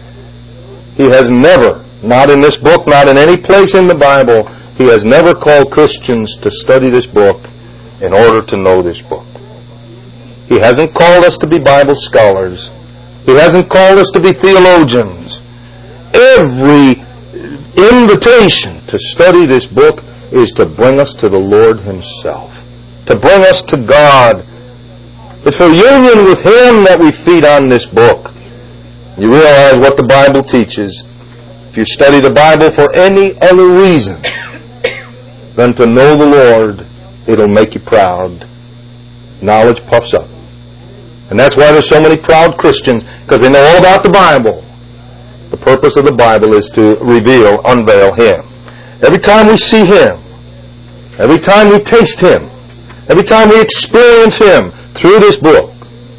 He has never, not in this book, not in any place in the Bible, He has never called Christians to study this book in order to know this book. He hasn't called us to be Bible scholars. He hasn't called us to be theologians. Every invitation to study this book is to bring us to the Lord Himself, to bring us to God. It's for union with Him that we feed on this book. You realize what the Bible teaches. If you study the Bible for any other reason than to know the Lord, it'll make you proud. Knowledge puffs up. And that's why there's so many proud Christians, because they know all about the Bible. The purpose of the Bible is to reveal, unveil Him. Every time we see Him, every time we taste Him, every time we experience Him through this book,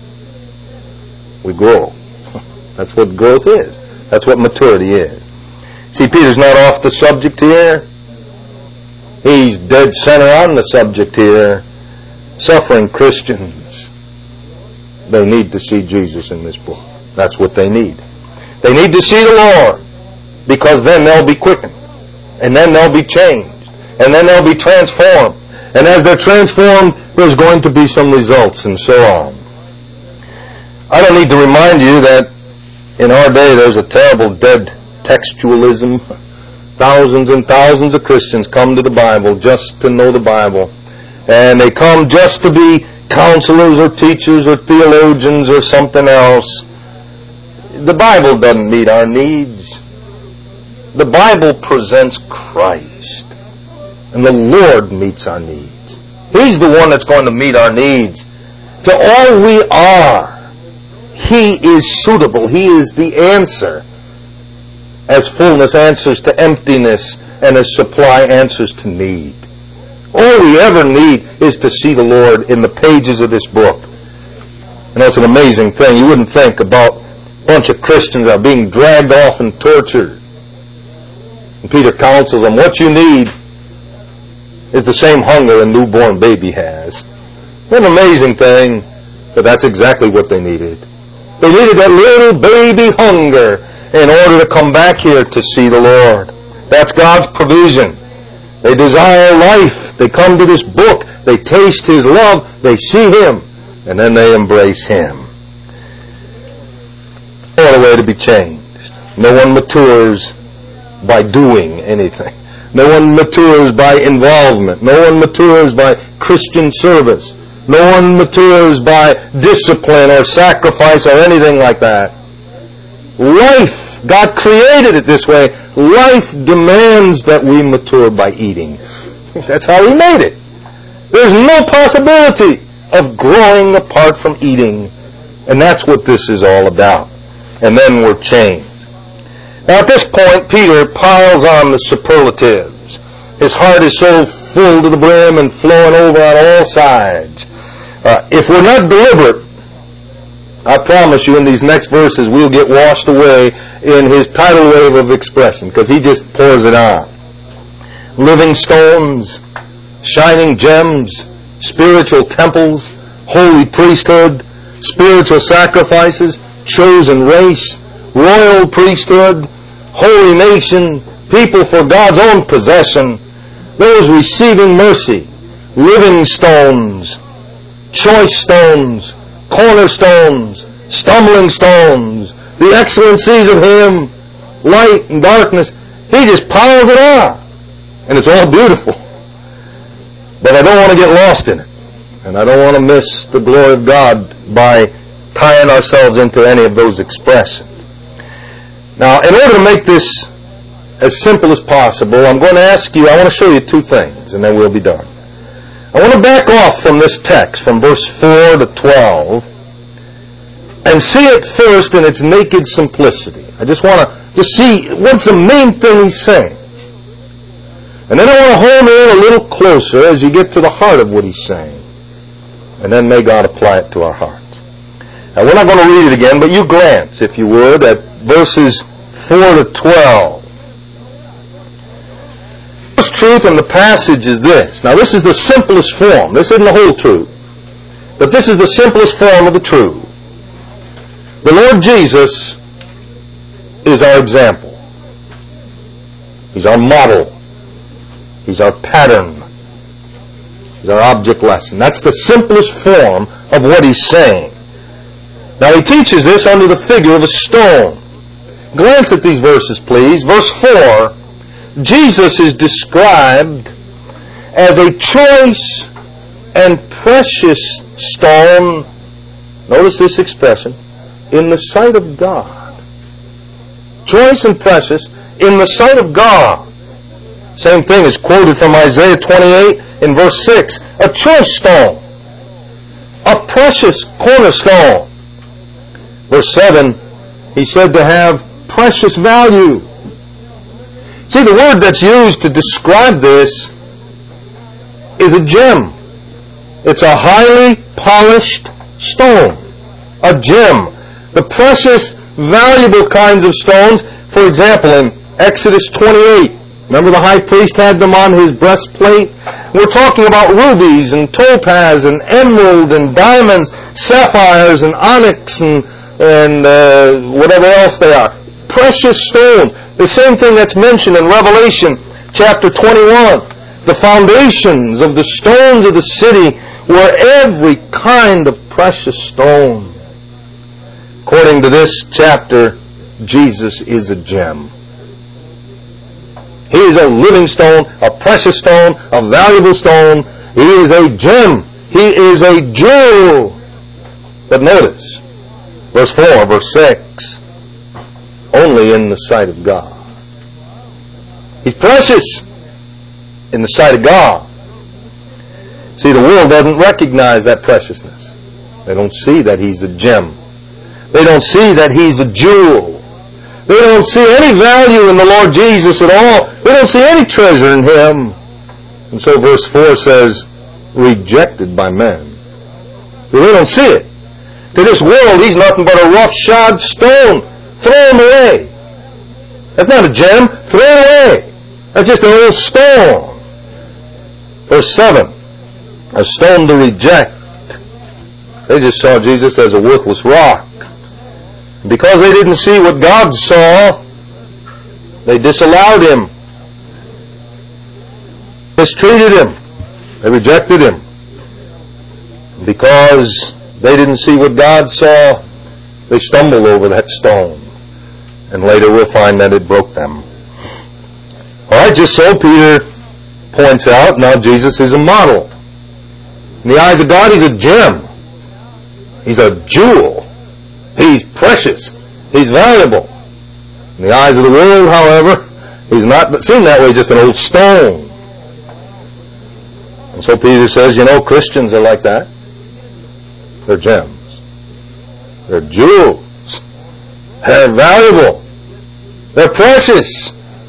we grow. That's what growth is. That's what maturity is. See, Peter's not off the subject here. He's dead center on the subject here. Suffering Christians, they need to see Jesus in this book. That's what they need. They need to see the Lord, because then they'll be quickened, and then they'll be changed, and then they'll be transformed. And as they're transformed, there's going to be some results, and so on. I don't need to remind you that in our day there's a terrible dead textualism. Thousands and thousands of Christians come to the Bible just to know the Bible. And they come just to be counselors or teachers or theologians or something else. The Bible doesn't meet our needs. The Bible presents Christ. And the Lord meets our needs. He's the one that's going to meet our needs. To all we are, He is suitable. He is the answer. As fullness answers to emptiness, and as supply answers to need. All we ever need is to see the Lord in the pages of this book. And that's an amazing thing. You wouldn't think about a bunch of Christians that are being dragged off and tortured. And Peter counsels them, what you need is the same hunger a newborn baby has. What an amazing thing, but that's exactly what they needed. They needed that little baby hunger in order to come back here to see the Lord. That's God's provision. They desire life. They come to this book. They taste His love. They see Him. And then they embrace Him. What a way to be changed. No one matures by doing anything. No one matures by involvement. No one matures by Christian service. No one matures by discipline or sacrifice or anything like that. Life, God created it this way. Life demands that we mature by eating. That's how He made it. There's no possibility of growing apart from eating. And that's what this is all about. And then we're changed. Now at this point, Peter piles on the superlatives. His heart is so full to the brim and flowing over on all sides. If we're not deliberate, I promise you in these next verses we'll get washed away in his tidal wave of expression, because he just pours it on. Living stones, shining gems, spiritual temples, holy priesthood, spiritual sacrifices, chosen race, royal priesthood, holy nation, people for God's own possession, those receiving mercy, living stones, choice stones, cornerstones, stumbling stones, the excellencies of Him, light and darkness. He just piles it on. And it's all beautiful. But I don't want to get lost in it. And I don't want to miss the glory of God by tying ourselves into any of those expressions. Now, in order to make this as simple as possible, I'm going to ask you, I want to show you two things, and then we'll be done. I want to back off from this text, from verse 4 to 12, and see it first in its naked simplicity. I just want to see what's the main thing he's saying. And then I want to hone in a little closer as you get to the heart of what he's saying. And then may God apply it to our hearts. Now, we're not going to read it again, but you glance, if you would, at verses 4 to 12. The first truth in the passage is this. Now, this is the simplest form. This isn't the whole truth. But this is the simplest form of the truth. The Lord Jesus is our example. He's our model. He's our pattern. He's our object lesson. That's the simplest form of what he's saying. Now he teaches this under the figure of a stone. Glance at these verses, please. Verse 4, Jesus is described as a choice and precious stone. Notice this expression. In the sight of God. Choice and precious in the sight of God. Same thing is quoted from Isaiah 28 in verse 6. A choice stone. A precious cornerstone. Verse 7, he said to have precious value. See, the word that's used to describe this is a gem. It's a highly polished stone. A gem. The precious, valuable kinds of stones. For example, in Exodus 28, remember the high priest had them on his breastplate? We're talking about rubies and topaz and emerald and diamonds, sapphires and onyx and whatever else they are. Precious stones. The same thing that's mentioned in Revelation chapter 21. The foundations of the stones of the city were every kind of precious stone. According to this chapter, Jesus is a gem. He is a living stone, a precious stone, a valuable stone. He is a gem. He is a jewel. But notice, verse 4, verse 6, only in the sight of God. He's precious in the sight of God. See, the world doesn't recognize that preciousness. They don't see that he's a gem. They don't see that he's a jewel. They don't see any value in the Lord Jesus at all. They don't see any treasure in him. And so verse 4 says, rejected by men. They don't see it. To this world, he's nothing but a rough-shod stone. Throw him away. That's not a gem. Throw it away. That's just an old stone. Verse 7, a stone to reject. They just saw Jesus as a worthless rock. Because they didn't see what God saw, they disallowed him, mistreated him, they rejected him. Because they didn't see what God saw, they stumbled over that stone. And later we'll find that it broke them. Alright, just so Peter points out, now Jesus is a model. In the eyes of God, he's a gem. He's a jewel. He's precious. He's valuable. In the eyes of the world, however, he's not seen that way, just an old stone. And so Peter says, Christians are like that. They're gems. They're jewels. They're valuable. They're precious.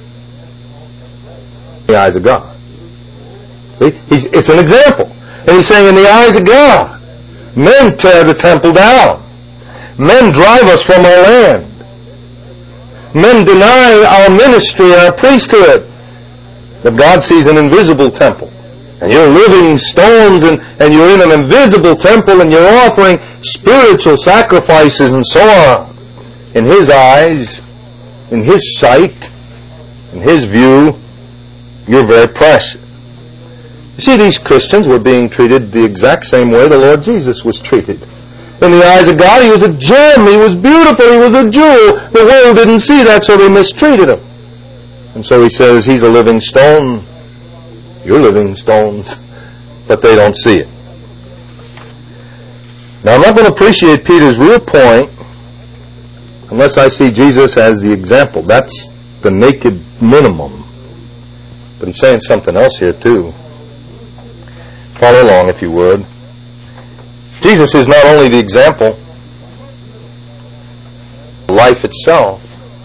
In the eyes of God. See? It's an example. And he's saying in the eyes of God, men tear the temple down. Men drive us from our land. Men deny our ministry and our priesthood. But God sees an invisible temple. And you're living stones and you're in an invisible temple and you're offering spiritual sacrifices and so on. In His eyes, in His sight, in His view, you're very precious. You see, these Christians were being treated the exact same way the Lord Jesus was treated. In the eyes of God, He was a gem, He was beautiful, He was a jewel. The world didn't see that, so they mistreated Him. And so He says, He's a living stone. You're living stones. But they don't see it. Now, I'm not going to appreciate Peter's real point unless I see Jesus as the example. That's the naked minimum. But he's saying something else here, too. Follow along, if you would. Jesus is not only the example, life itself.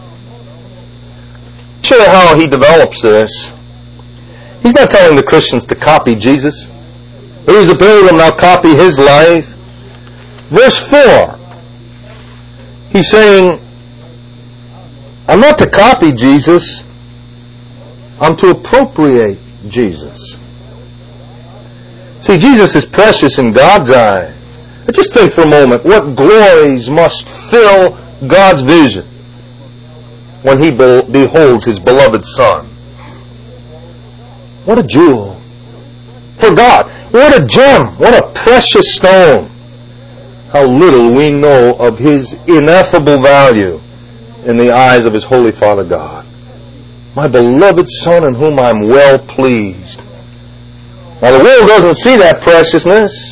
Show you how He develops this. He's not telling the Christians to copy Jesus. Here's a pilgrim, now copy His life. Verse 4. He's saying, I'm not to copy Jesus. I'm to appropriate Jesus. See, Jesus is precious in God's eyes. But just think for a moment, what glories must fill God's vision when He beholds His beloved Son. What a jewel. For God, what a gem, what a precious stone. How little we know of His ineffable value in the eyes of His Holy Father God. My beloved Son in whom I'm well pleased. Now the world doesn't see that preciousness.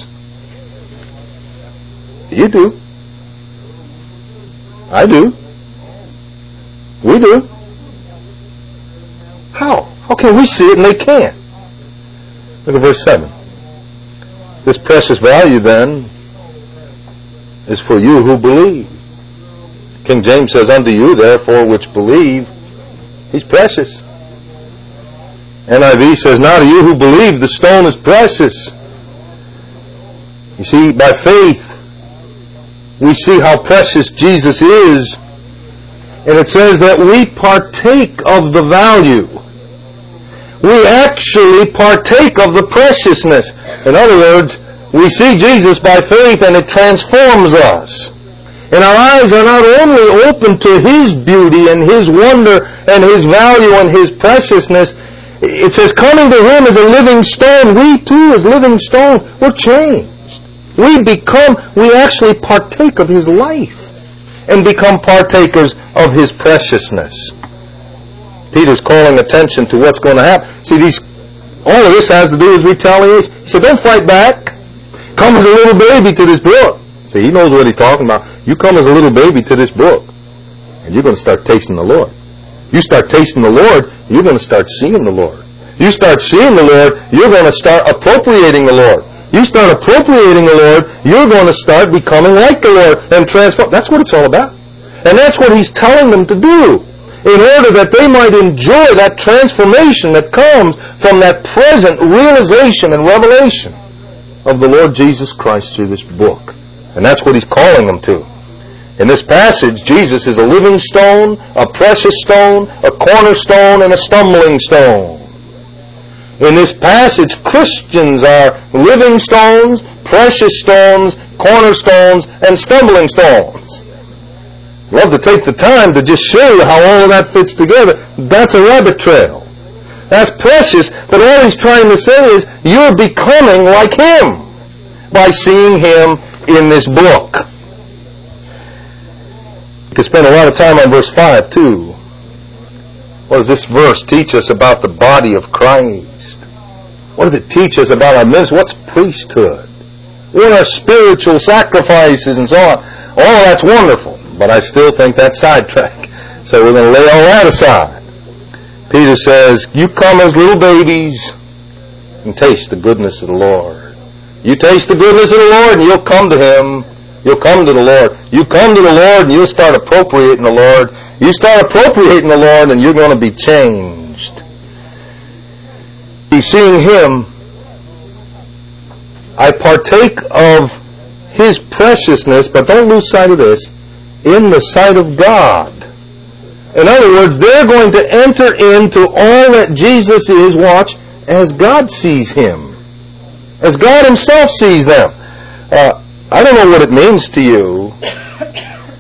You do. I do. We do. How? How can we see it and they can't? Look at verse 7. This precious value then is for you who believe. King James says, unto you therefore which believe, He's precious. NIV says, now to you who believe, the stone is precious. You see, by faith, we see how precious Jesus is. And it says that we partake of the value. We actually partake of the preciousness. In other words, we see Jesus by faith and it transforms us. And our eyes are not only open to His beauty and His wonder and His value and His preciousness. It says, coming to Him as a living stone, we too as living stones, we're changed. We actually partake of His life and become partakers of His preciousness. Peter's calling attention to what's going to happen. See, all of this has to do with retaliation. He said, don't fight back. Come as a little baby to this brook. See, he knows what he's talking about. You come as a little baby to this brook, and you're going to start tasting the Lord. You start tasting the Lord, you're going to start seeing the Lord. You start seeing the Lord, you're going to start appropriating the Lord. You start appropriating the Lord, you're going to start becoming like the Lord and transform. That's what it's all about. And that's what He's telling them to do, in order that they might enjoy that transformation that comes from that present realization and revelation of the Lord Jesus Christ through this book. And that's what He's calling them to. In this passage, Jesus is a living stone, a precious stone, a cornerstone, and a stumbling stone. In this passage, Christians are living stones, precious stones, cornerstones, and stumbling stones. I'd love to take the time to just show you how all of that fits together. That's a rabbit trail. That's precious, but all He's trying to say is, you're becoming like Him by seeing Him in this book. You can spend a lot of time on verse 5 too. What does this verse teach us about the body of Christ? What does it teach us about our ministry? What's priesthood? What are spiritual sacrifices and so on? All that's wonderful, but I still think that's sidetrack. So we're going to lay all that aside. Peter says, you come as little babies and taste the goodness of the Lord. You taste the goodness of the Lord and you'll come to Him. You'll come to the Lord. You come to the Lord and you'll start appropriating the Lord. You start appropriating the Lord and you're going to be changed. Be seeing Him. I partake of His preciousness, but don't lose sight of this, in the sight of God. In other words, they're going to enter into all that Jesus is, watch, as God sees Him. As God Himself sees them. I don't know what it means to you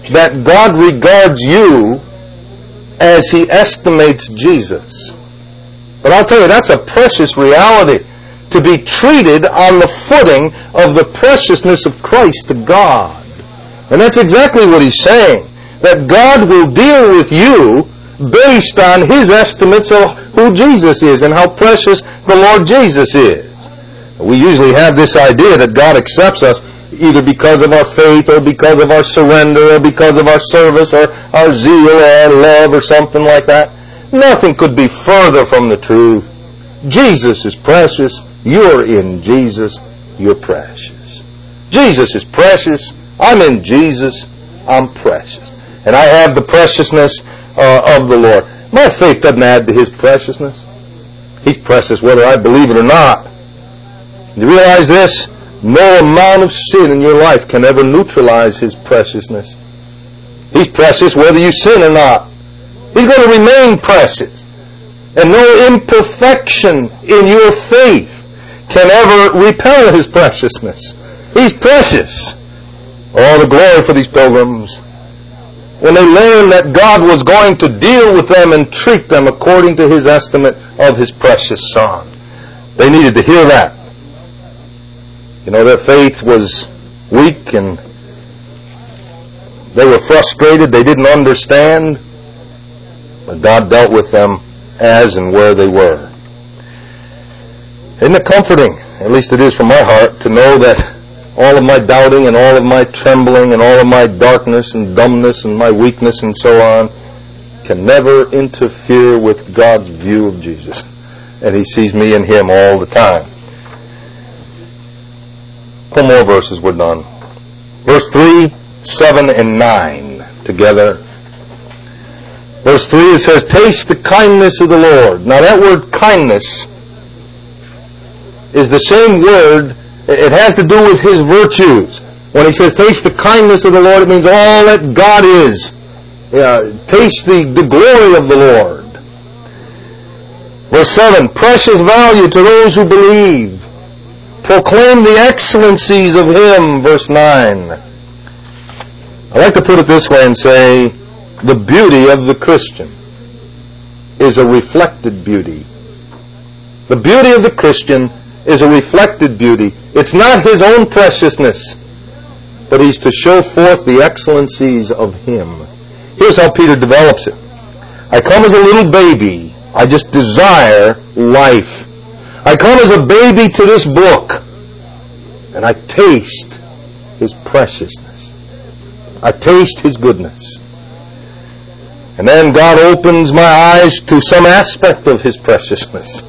that God regards you as He estimates Jesus. But I'll tell you, that's a precious reality, to be treated on the footing of the preciousness of Christ to God. And that's exactly what he's saying, that God will deal with you based on His estimates of who Jesus is and how precious the Lord Jesus is. We usually have this idea that God accepts us either because of our faith or because of our surrender or because of our service or our zeal or our love or something like that. Nothing could be further from the truth. Jesus is precious. You're in Jesus. You're precious. Jesus is precious. I'm in Jesus. I'm precious. And I have the preciousness of the Lord. My faith doesn't add to His preciousness. He's precious whether I believe it or not. You realize this? No amount of sin in your life can ever neutralize His preciousness. He's precious whether you sin or not. He's going to remain precious. And no imperfection in your faith can ever repel His preciousness. He's precious. All the glory for these pilgrims. When they learned that God was going to deal with them and treat them according to His estimate of His precious Son. They needed to hear that. You know, their faith was weak and they were frustrated. They didn't understand. But God dealt with them as and where they were. Isn't it comforting, at least it is from my heart, to know that all of my doubting and all of my trembling and all of my darkness and dumbness and my weakness and so on can never interfere with God's view of Jesus. And He sees me in Him all the time. Couple more verses, we're done. Verse 3, 7, and 9 together. Verse 3, it says, taste the kindness of the Lord. Now that word kindness is the same word. It has to do with His virtues. When he says taste the kindness of the Lord, it means all that God is. Taste the glory of the Lord. Verse 7, precious value to those who believe. Proclaim the excellencies of Him. Verse 9. I like to put it this way and say, the beauty of the Christian is a reflected beauty. The beauty of the Christian is a reflected beauty. It's not his own preciousness, but he's to show forth the excellencies of Him. Here's how Peter develops it. I come as a little baby. I just desire life. I come as a baby to this book, and I taste His preciousness. I taste His goodness. And then God opens my eyes to some aspect of His preciousness.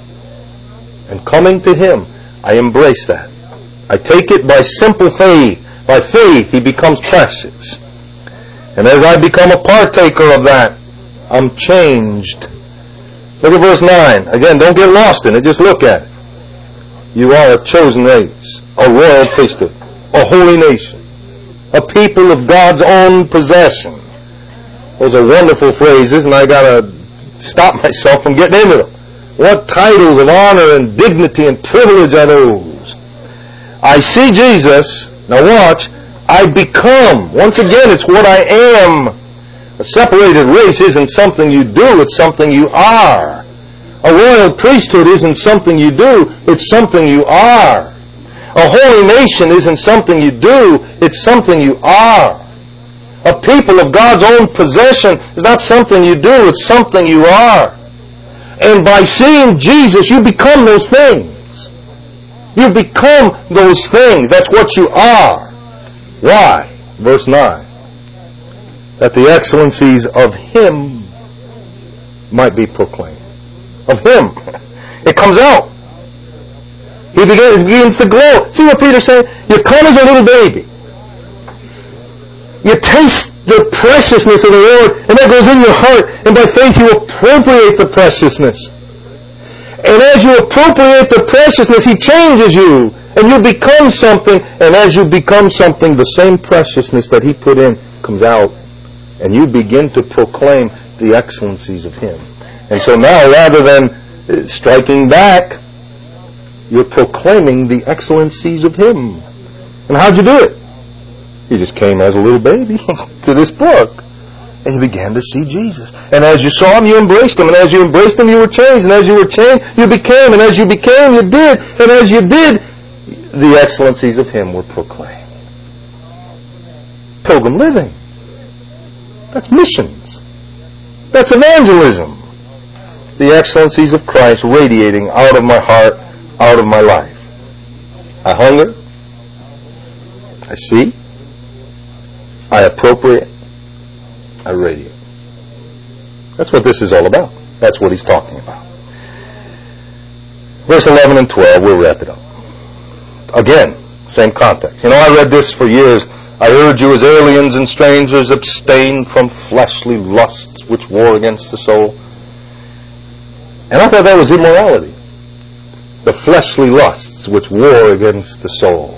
And coming to Him, I embrace that. I take it by simple faith. By faith, He becomes precious. And as I become a partaker of that, I'm changed. Look at verse 9. Again, don't get lost in it. Just look at it. You are a chosen race, a royal priesthood, a holy nation, a people of God's own possession. Those are wonderful phrases, and I got to stop myself from getting into them. What titles of honor and dignity and privilege are those? I see Jesus. Now watch. I become. Once again, it's what I am. A separated race isn't something you do, it's something you are. A royal priesthood isn't something you do, it's something you are. A holy nation isn't something you do, it's something you are. A people of God's own possession is not something you do, it's something you are. And by seeing Jesus, you become those things. You become those things. That's what you are. Why? Verse 9. That the excellencies of Him might be proclaimed. Of Him. It comes out. He begins to glow. See what Peter's saying? You come as a little baby. You taste the preciousness of the Lord, and that goes in your heart, and by faith you appropriate the preciousness. And as you appropriate the preciousness, He changes you, and you become something, and as you become something, the same preciousness that He put in comes out, and you begin to proclaim the excellencies of Him. And so now, rather than striking back, you're proclaiming the excellencies of Him. And how'd you do it? You just came as a little baby to this book. And you began to see Jesus. And as you saw Him, you embraced Him. And as you embraced Him, you were changed. And as you were changed, you became. And as you became, you did. And as you did, the excellencies of Him were proclaimed. Pilgrim living. That's missions. That's evangelism. The excellencies of Christ radiating out of my heart, out of my life. I hunger. I see. I appropriate. I radiate. That's what this is all about. That's what he's talking about. Verse 11 and 12, we'll wrap it up. Again, same context. I read this for years. I urge you as aliens and strangers, abstain from fleshly lusts which war against the soul. And I thought that was immorality. The fleshly lusts which war against the soul.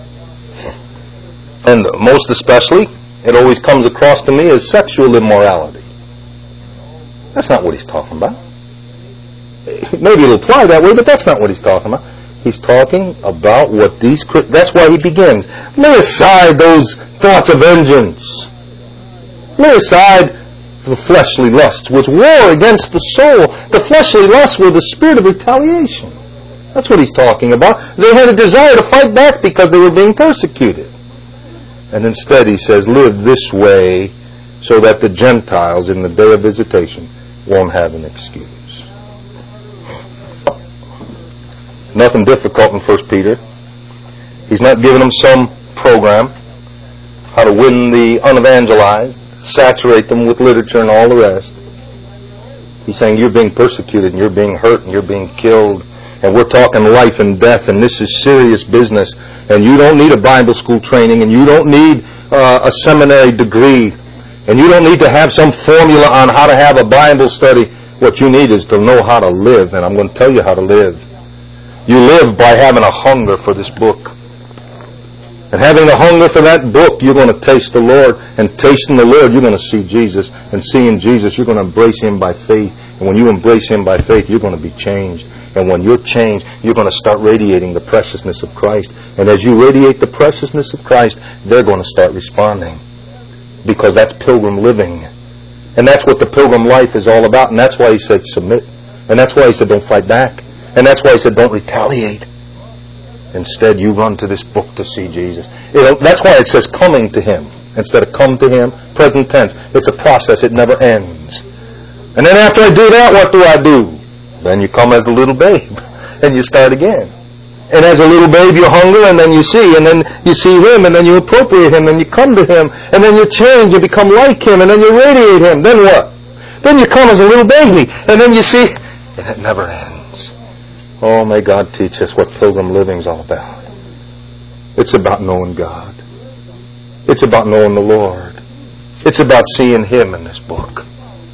And most especially, it always comes across to me as sexual immorality. That's not what he's talking about. Maybe it'll apply that way, but that's not what he's talking about. He's talking about what these... That's why he begins. Lay aside those thoughts of vengeance. Lay aside the fleshly lusts which war against the soul. The fleshly lusts were the spirit of retaliation. That's what he's talking about. They had a desire to fight back because they were being persecuted. And instead he says, live this way so that the Gentiles in the day of visitation won't have an excuse. Nothing difficult in 1 Peter. He's not giving them some program, how to win the unevangelized, saturate them with literature and all the rest. He's saying you're being persecuted and you're being hurt and you're being killed. And we're talking life and death, and this is serious business. And you don't need a Bible school training, and you don't need a seminary degree, and you don't need to have some formula on how to have a Bible study. What you need is to know how to live, and I'm going to tell you how to live. You live by having a hunger for this book. And having the hunger for that book, you're going to taste the Lord. And tasting the Lord, you're going to see Jesus. And seeing Jesus, you're going to embrace Him by faith. And when you embrace Him by faith, you're going to be changed. And when you're changed, you're going to start radiating the preciousness of Christ. And as you radiate the preciousness of Christ, they're going to start responding. Because that's pilgrim living. And that's what the pilgrim life is all about. And that's why he said submit. And that's why he said don't fight back. And that's why he said don't retaliate. Instead, you run to this book to see Jesus. That's why it says coming to Him. Instead of come to Him, present tense. It's a process. It never ends. And then after I do that, what do? Then you come as a little babe. And you start again. And as a little babe, you hunger, and then you see. And then you see Him, and then you appropriate Him, and you come to Him. And then you change, you become like Him, and then you radiate Him. Then what? Then you come as a little baby. And then you see. And it never ends. Oh, may God teach us what pilgrim living is all about. It's about knowing God. It's about knowing the Lord. It's about seeing Him in this book.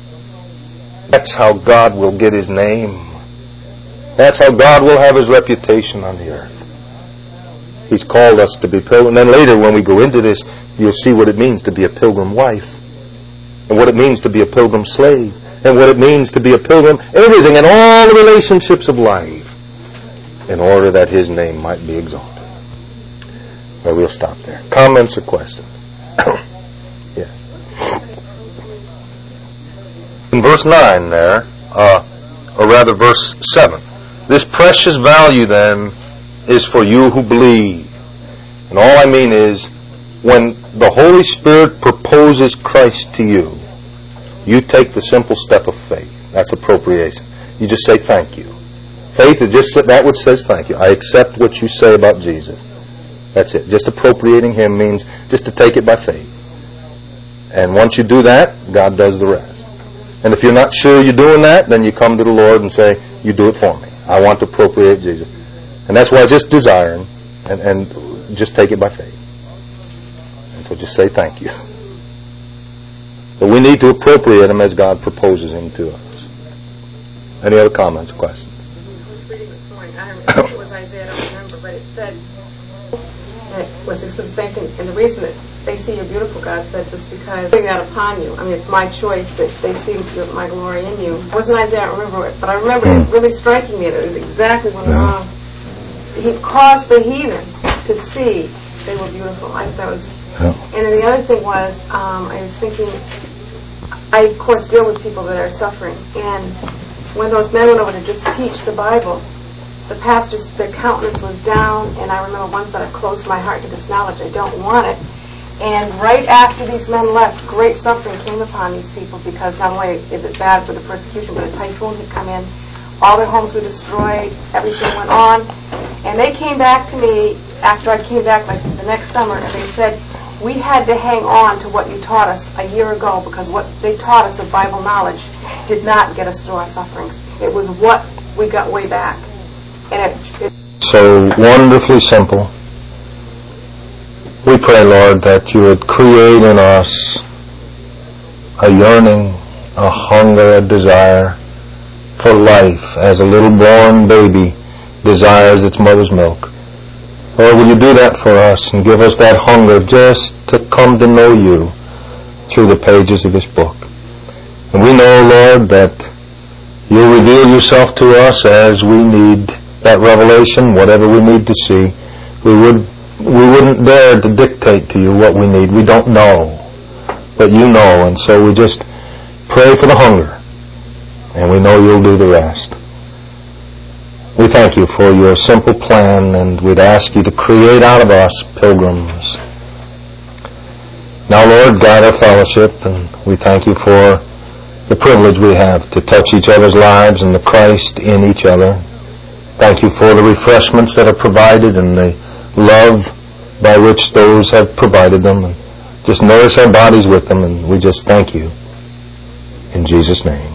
That's how God will get His name. That's how God will have His reputation on the earth. He's called us to be pilgrim. And then later when we go into this, you'll see what it means to be a pilgrim wife. And what it means to be a pilgrim slave. And what it means to be a pilgrim, everything in all the relationships of life. In order that His name might be exalted. Well, we'll stop there. Comments or questions? Yes. In verse 9 there, or rather verse 7, this precious value then is for you who believe. And all I mean is, when the Holy Spirit proposes Christ to you, you take the simple step of faith. That's appropriation. You just say thank you. Faith is just that which says thank you. I accept what you say about Jesus. That's it. Just appropriating Him means just to take it by faith. And once you do that, God does the rest. And if you're not sure you're doing that, then you come to the Lord and say, you do it for me. I want to appropriate Jesus. And that's why just desiring and just take it by faith. And so just say thank you. But we need to appropriate Him as God proposes Him to us. Any other comments or questions? I remember it was Isaiah, I don't remember, but it said, it was the same thing, and the reason that they see you're beautiful, God said, was because I bring that upon you. I mean, it's my choice that they see my glory in you. It wasn't Isaiah, I don't remember it, but I remember it really striking me that it was exactly what He caused the heathen to see they were beautiful. I thought that was... Yeah. And then the other thing was, I was thinking, I, of course, deal with people that are suffering. And when those men went over to just teach the Bible, the pastors, their countenance was down, and I remember once that I closed my heart to this knowledge. I don't want it. And right after these men left, great suffering came upon these people, because not only is it bad for the persecution, but a typhoon had come in. All their homes were destroyed. Everything went on. And they came back to me after I came back, like the next summer, and they said, we had to hang on to what you taught us a year ago, because what they taught us of Bible knowledge did not get us through our sufferings. It was what we got way back. And it so wonderfully simple. We pray, Lord, that you would create in us a yearning, a hunger, a desire for life, as a little born baby desires its mother's milk. Lord, will you do that for us and give us that hunger just to come to know you through the pages of this book. And we know, Lord, that you'll reveal yourself to us as we need that revelation, whatever we need to see. We wouldn't dare to dictate to you what we need. We don't know, but you know, and so we just pray for the hunger, and we know you'll do the rest. We thank you for your simple plan, and we'd ask you to create out of us pilgrims. Now, Lord, guide our fellowship, and we thank you for the privilege we have to touch each other's lives and the Christ in each other. Thank you for the refreshments that are provided and the love by which those have provided them. And just nourish our bodies with them, and we just thank you. In Jesus' name.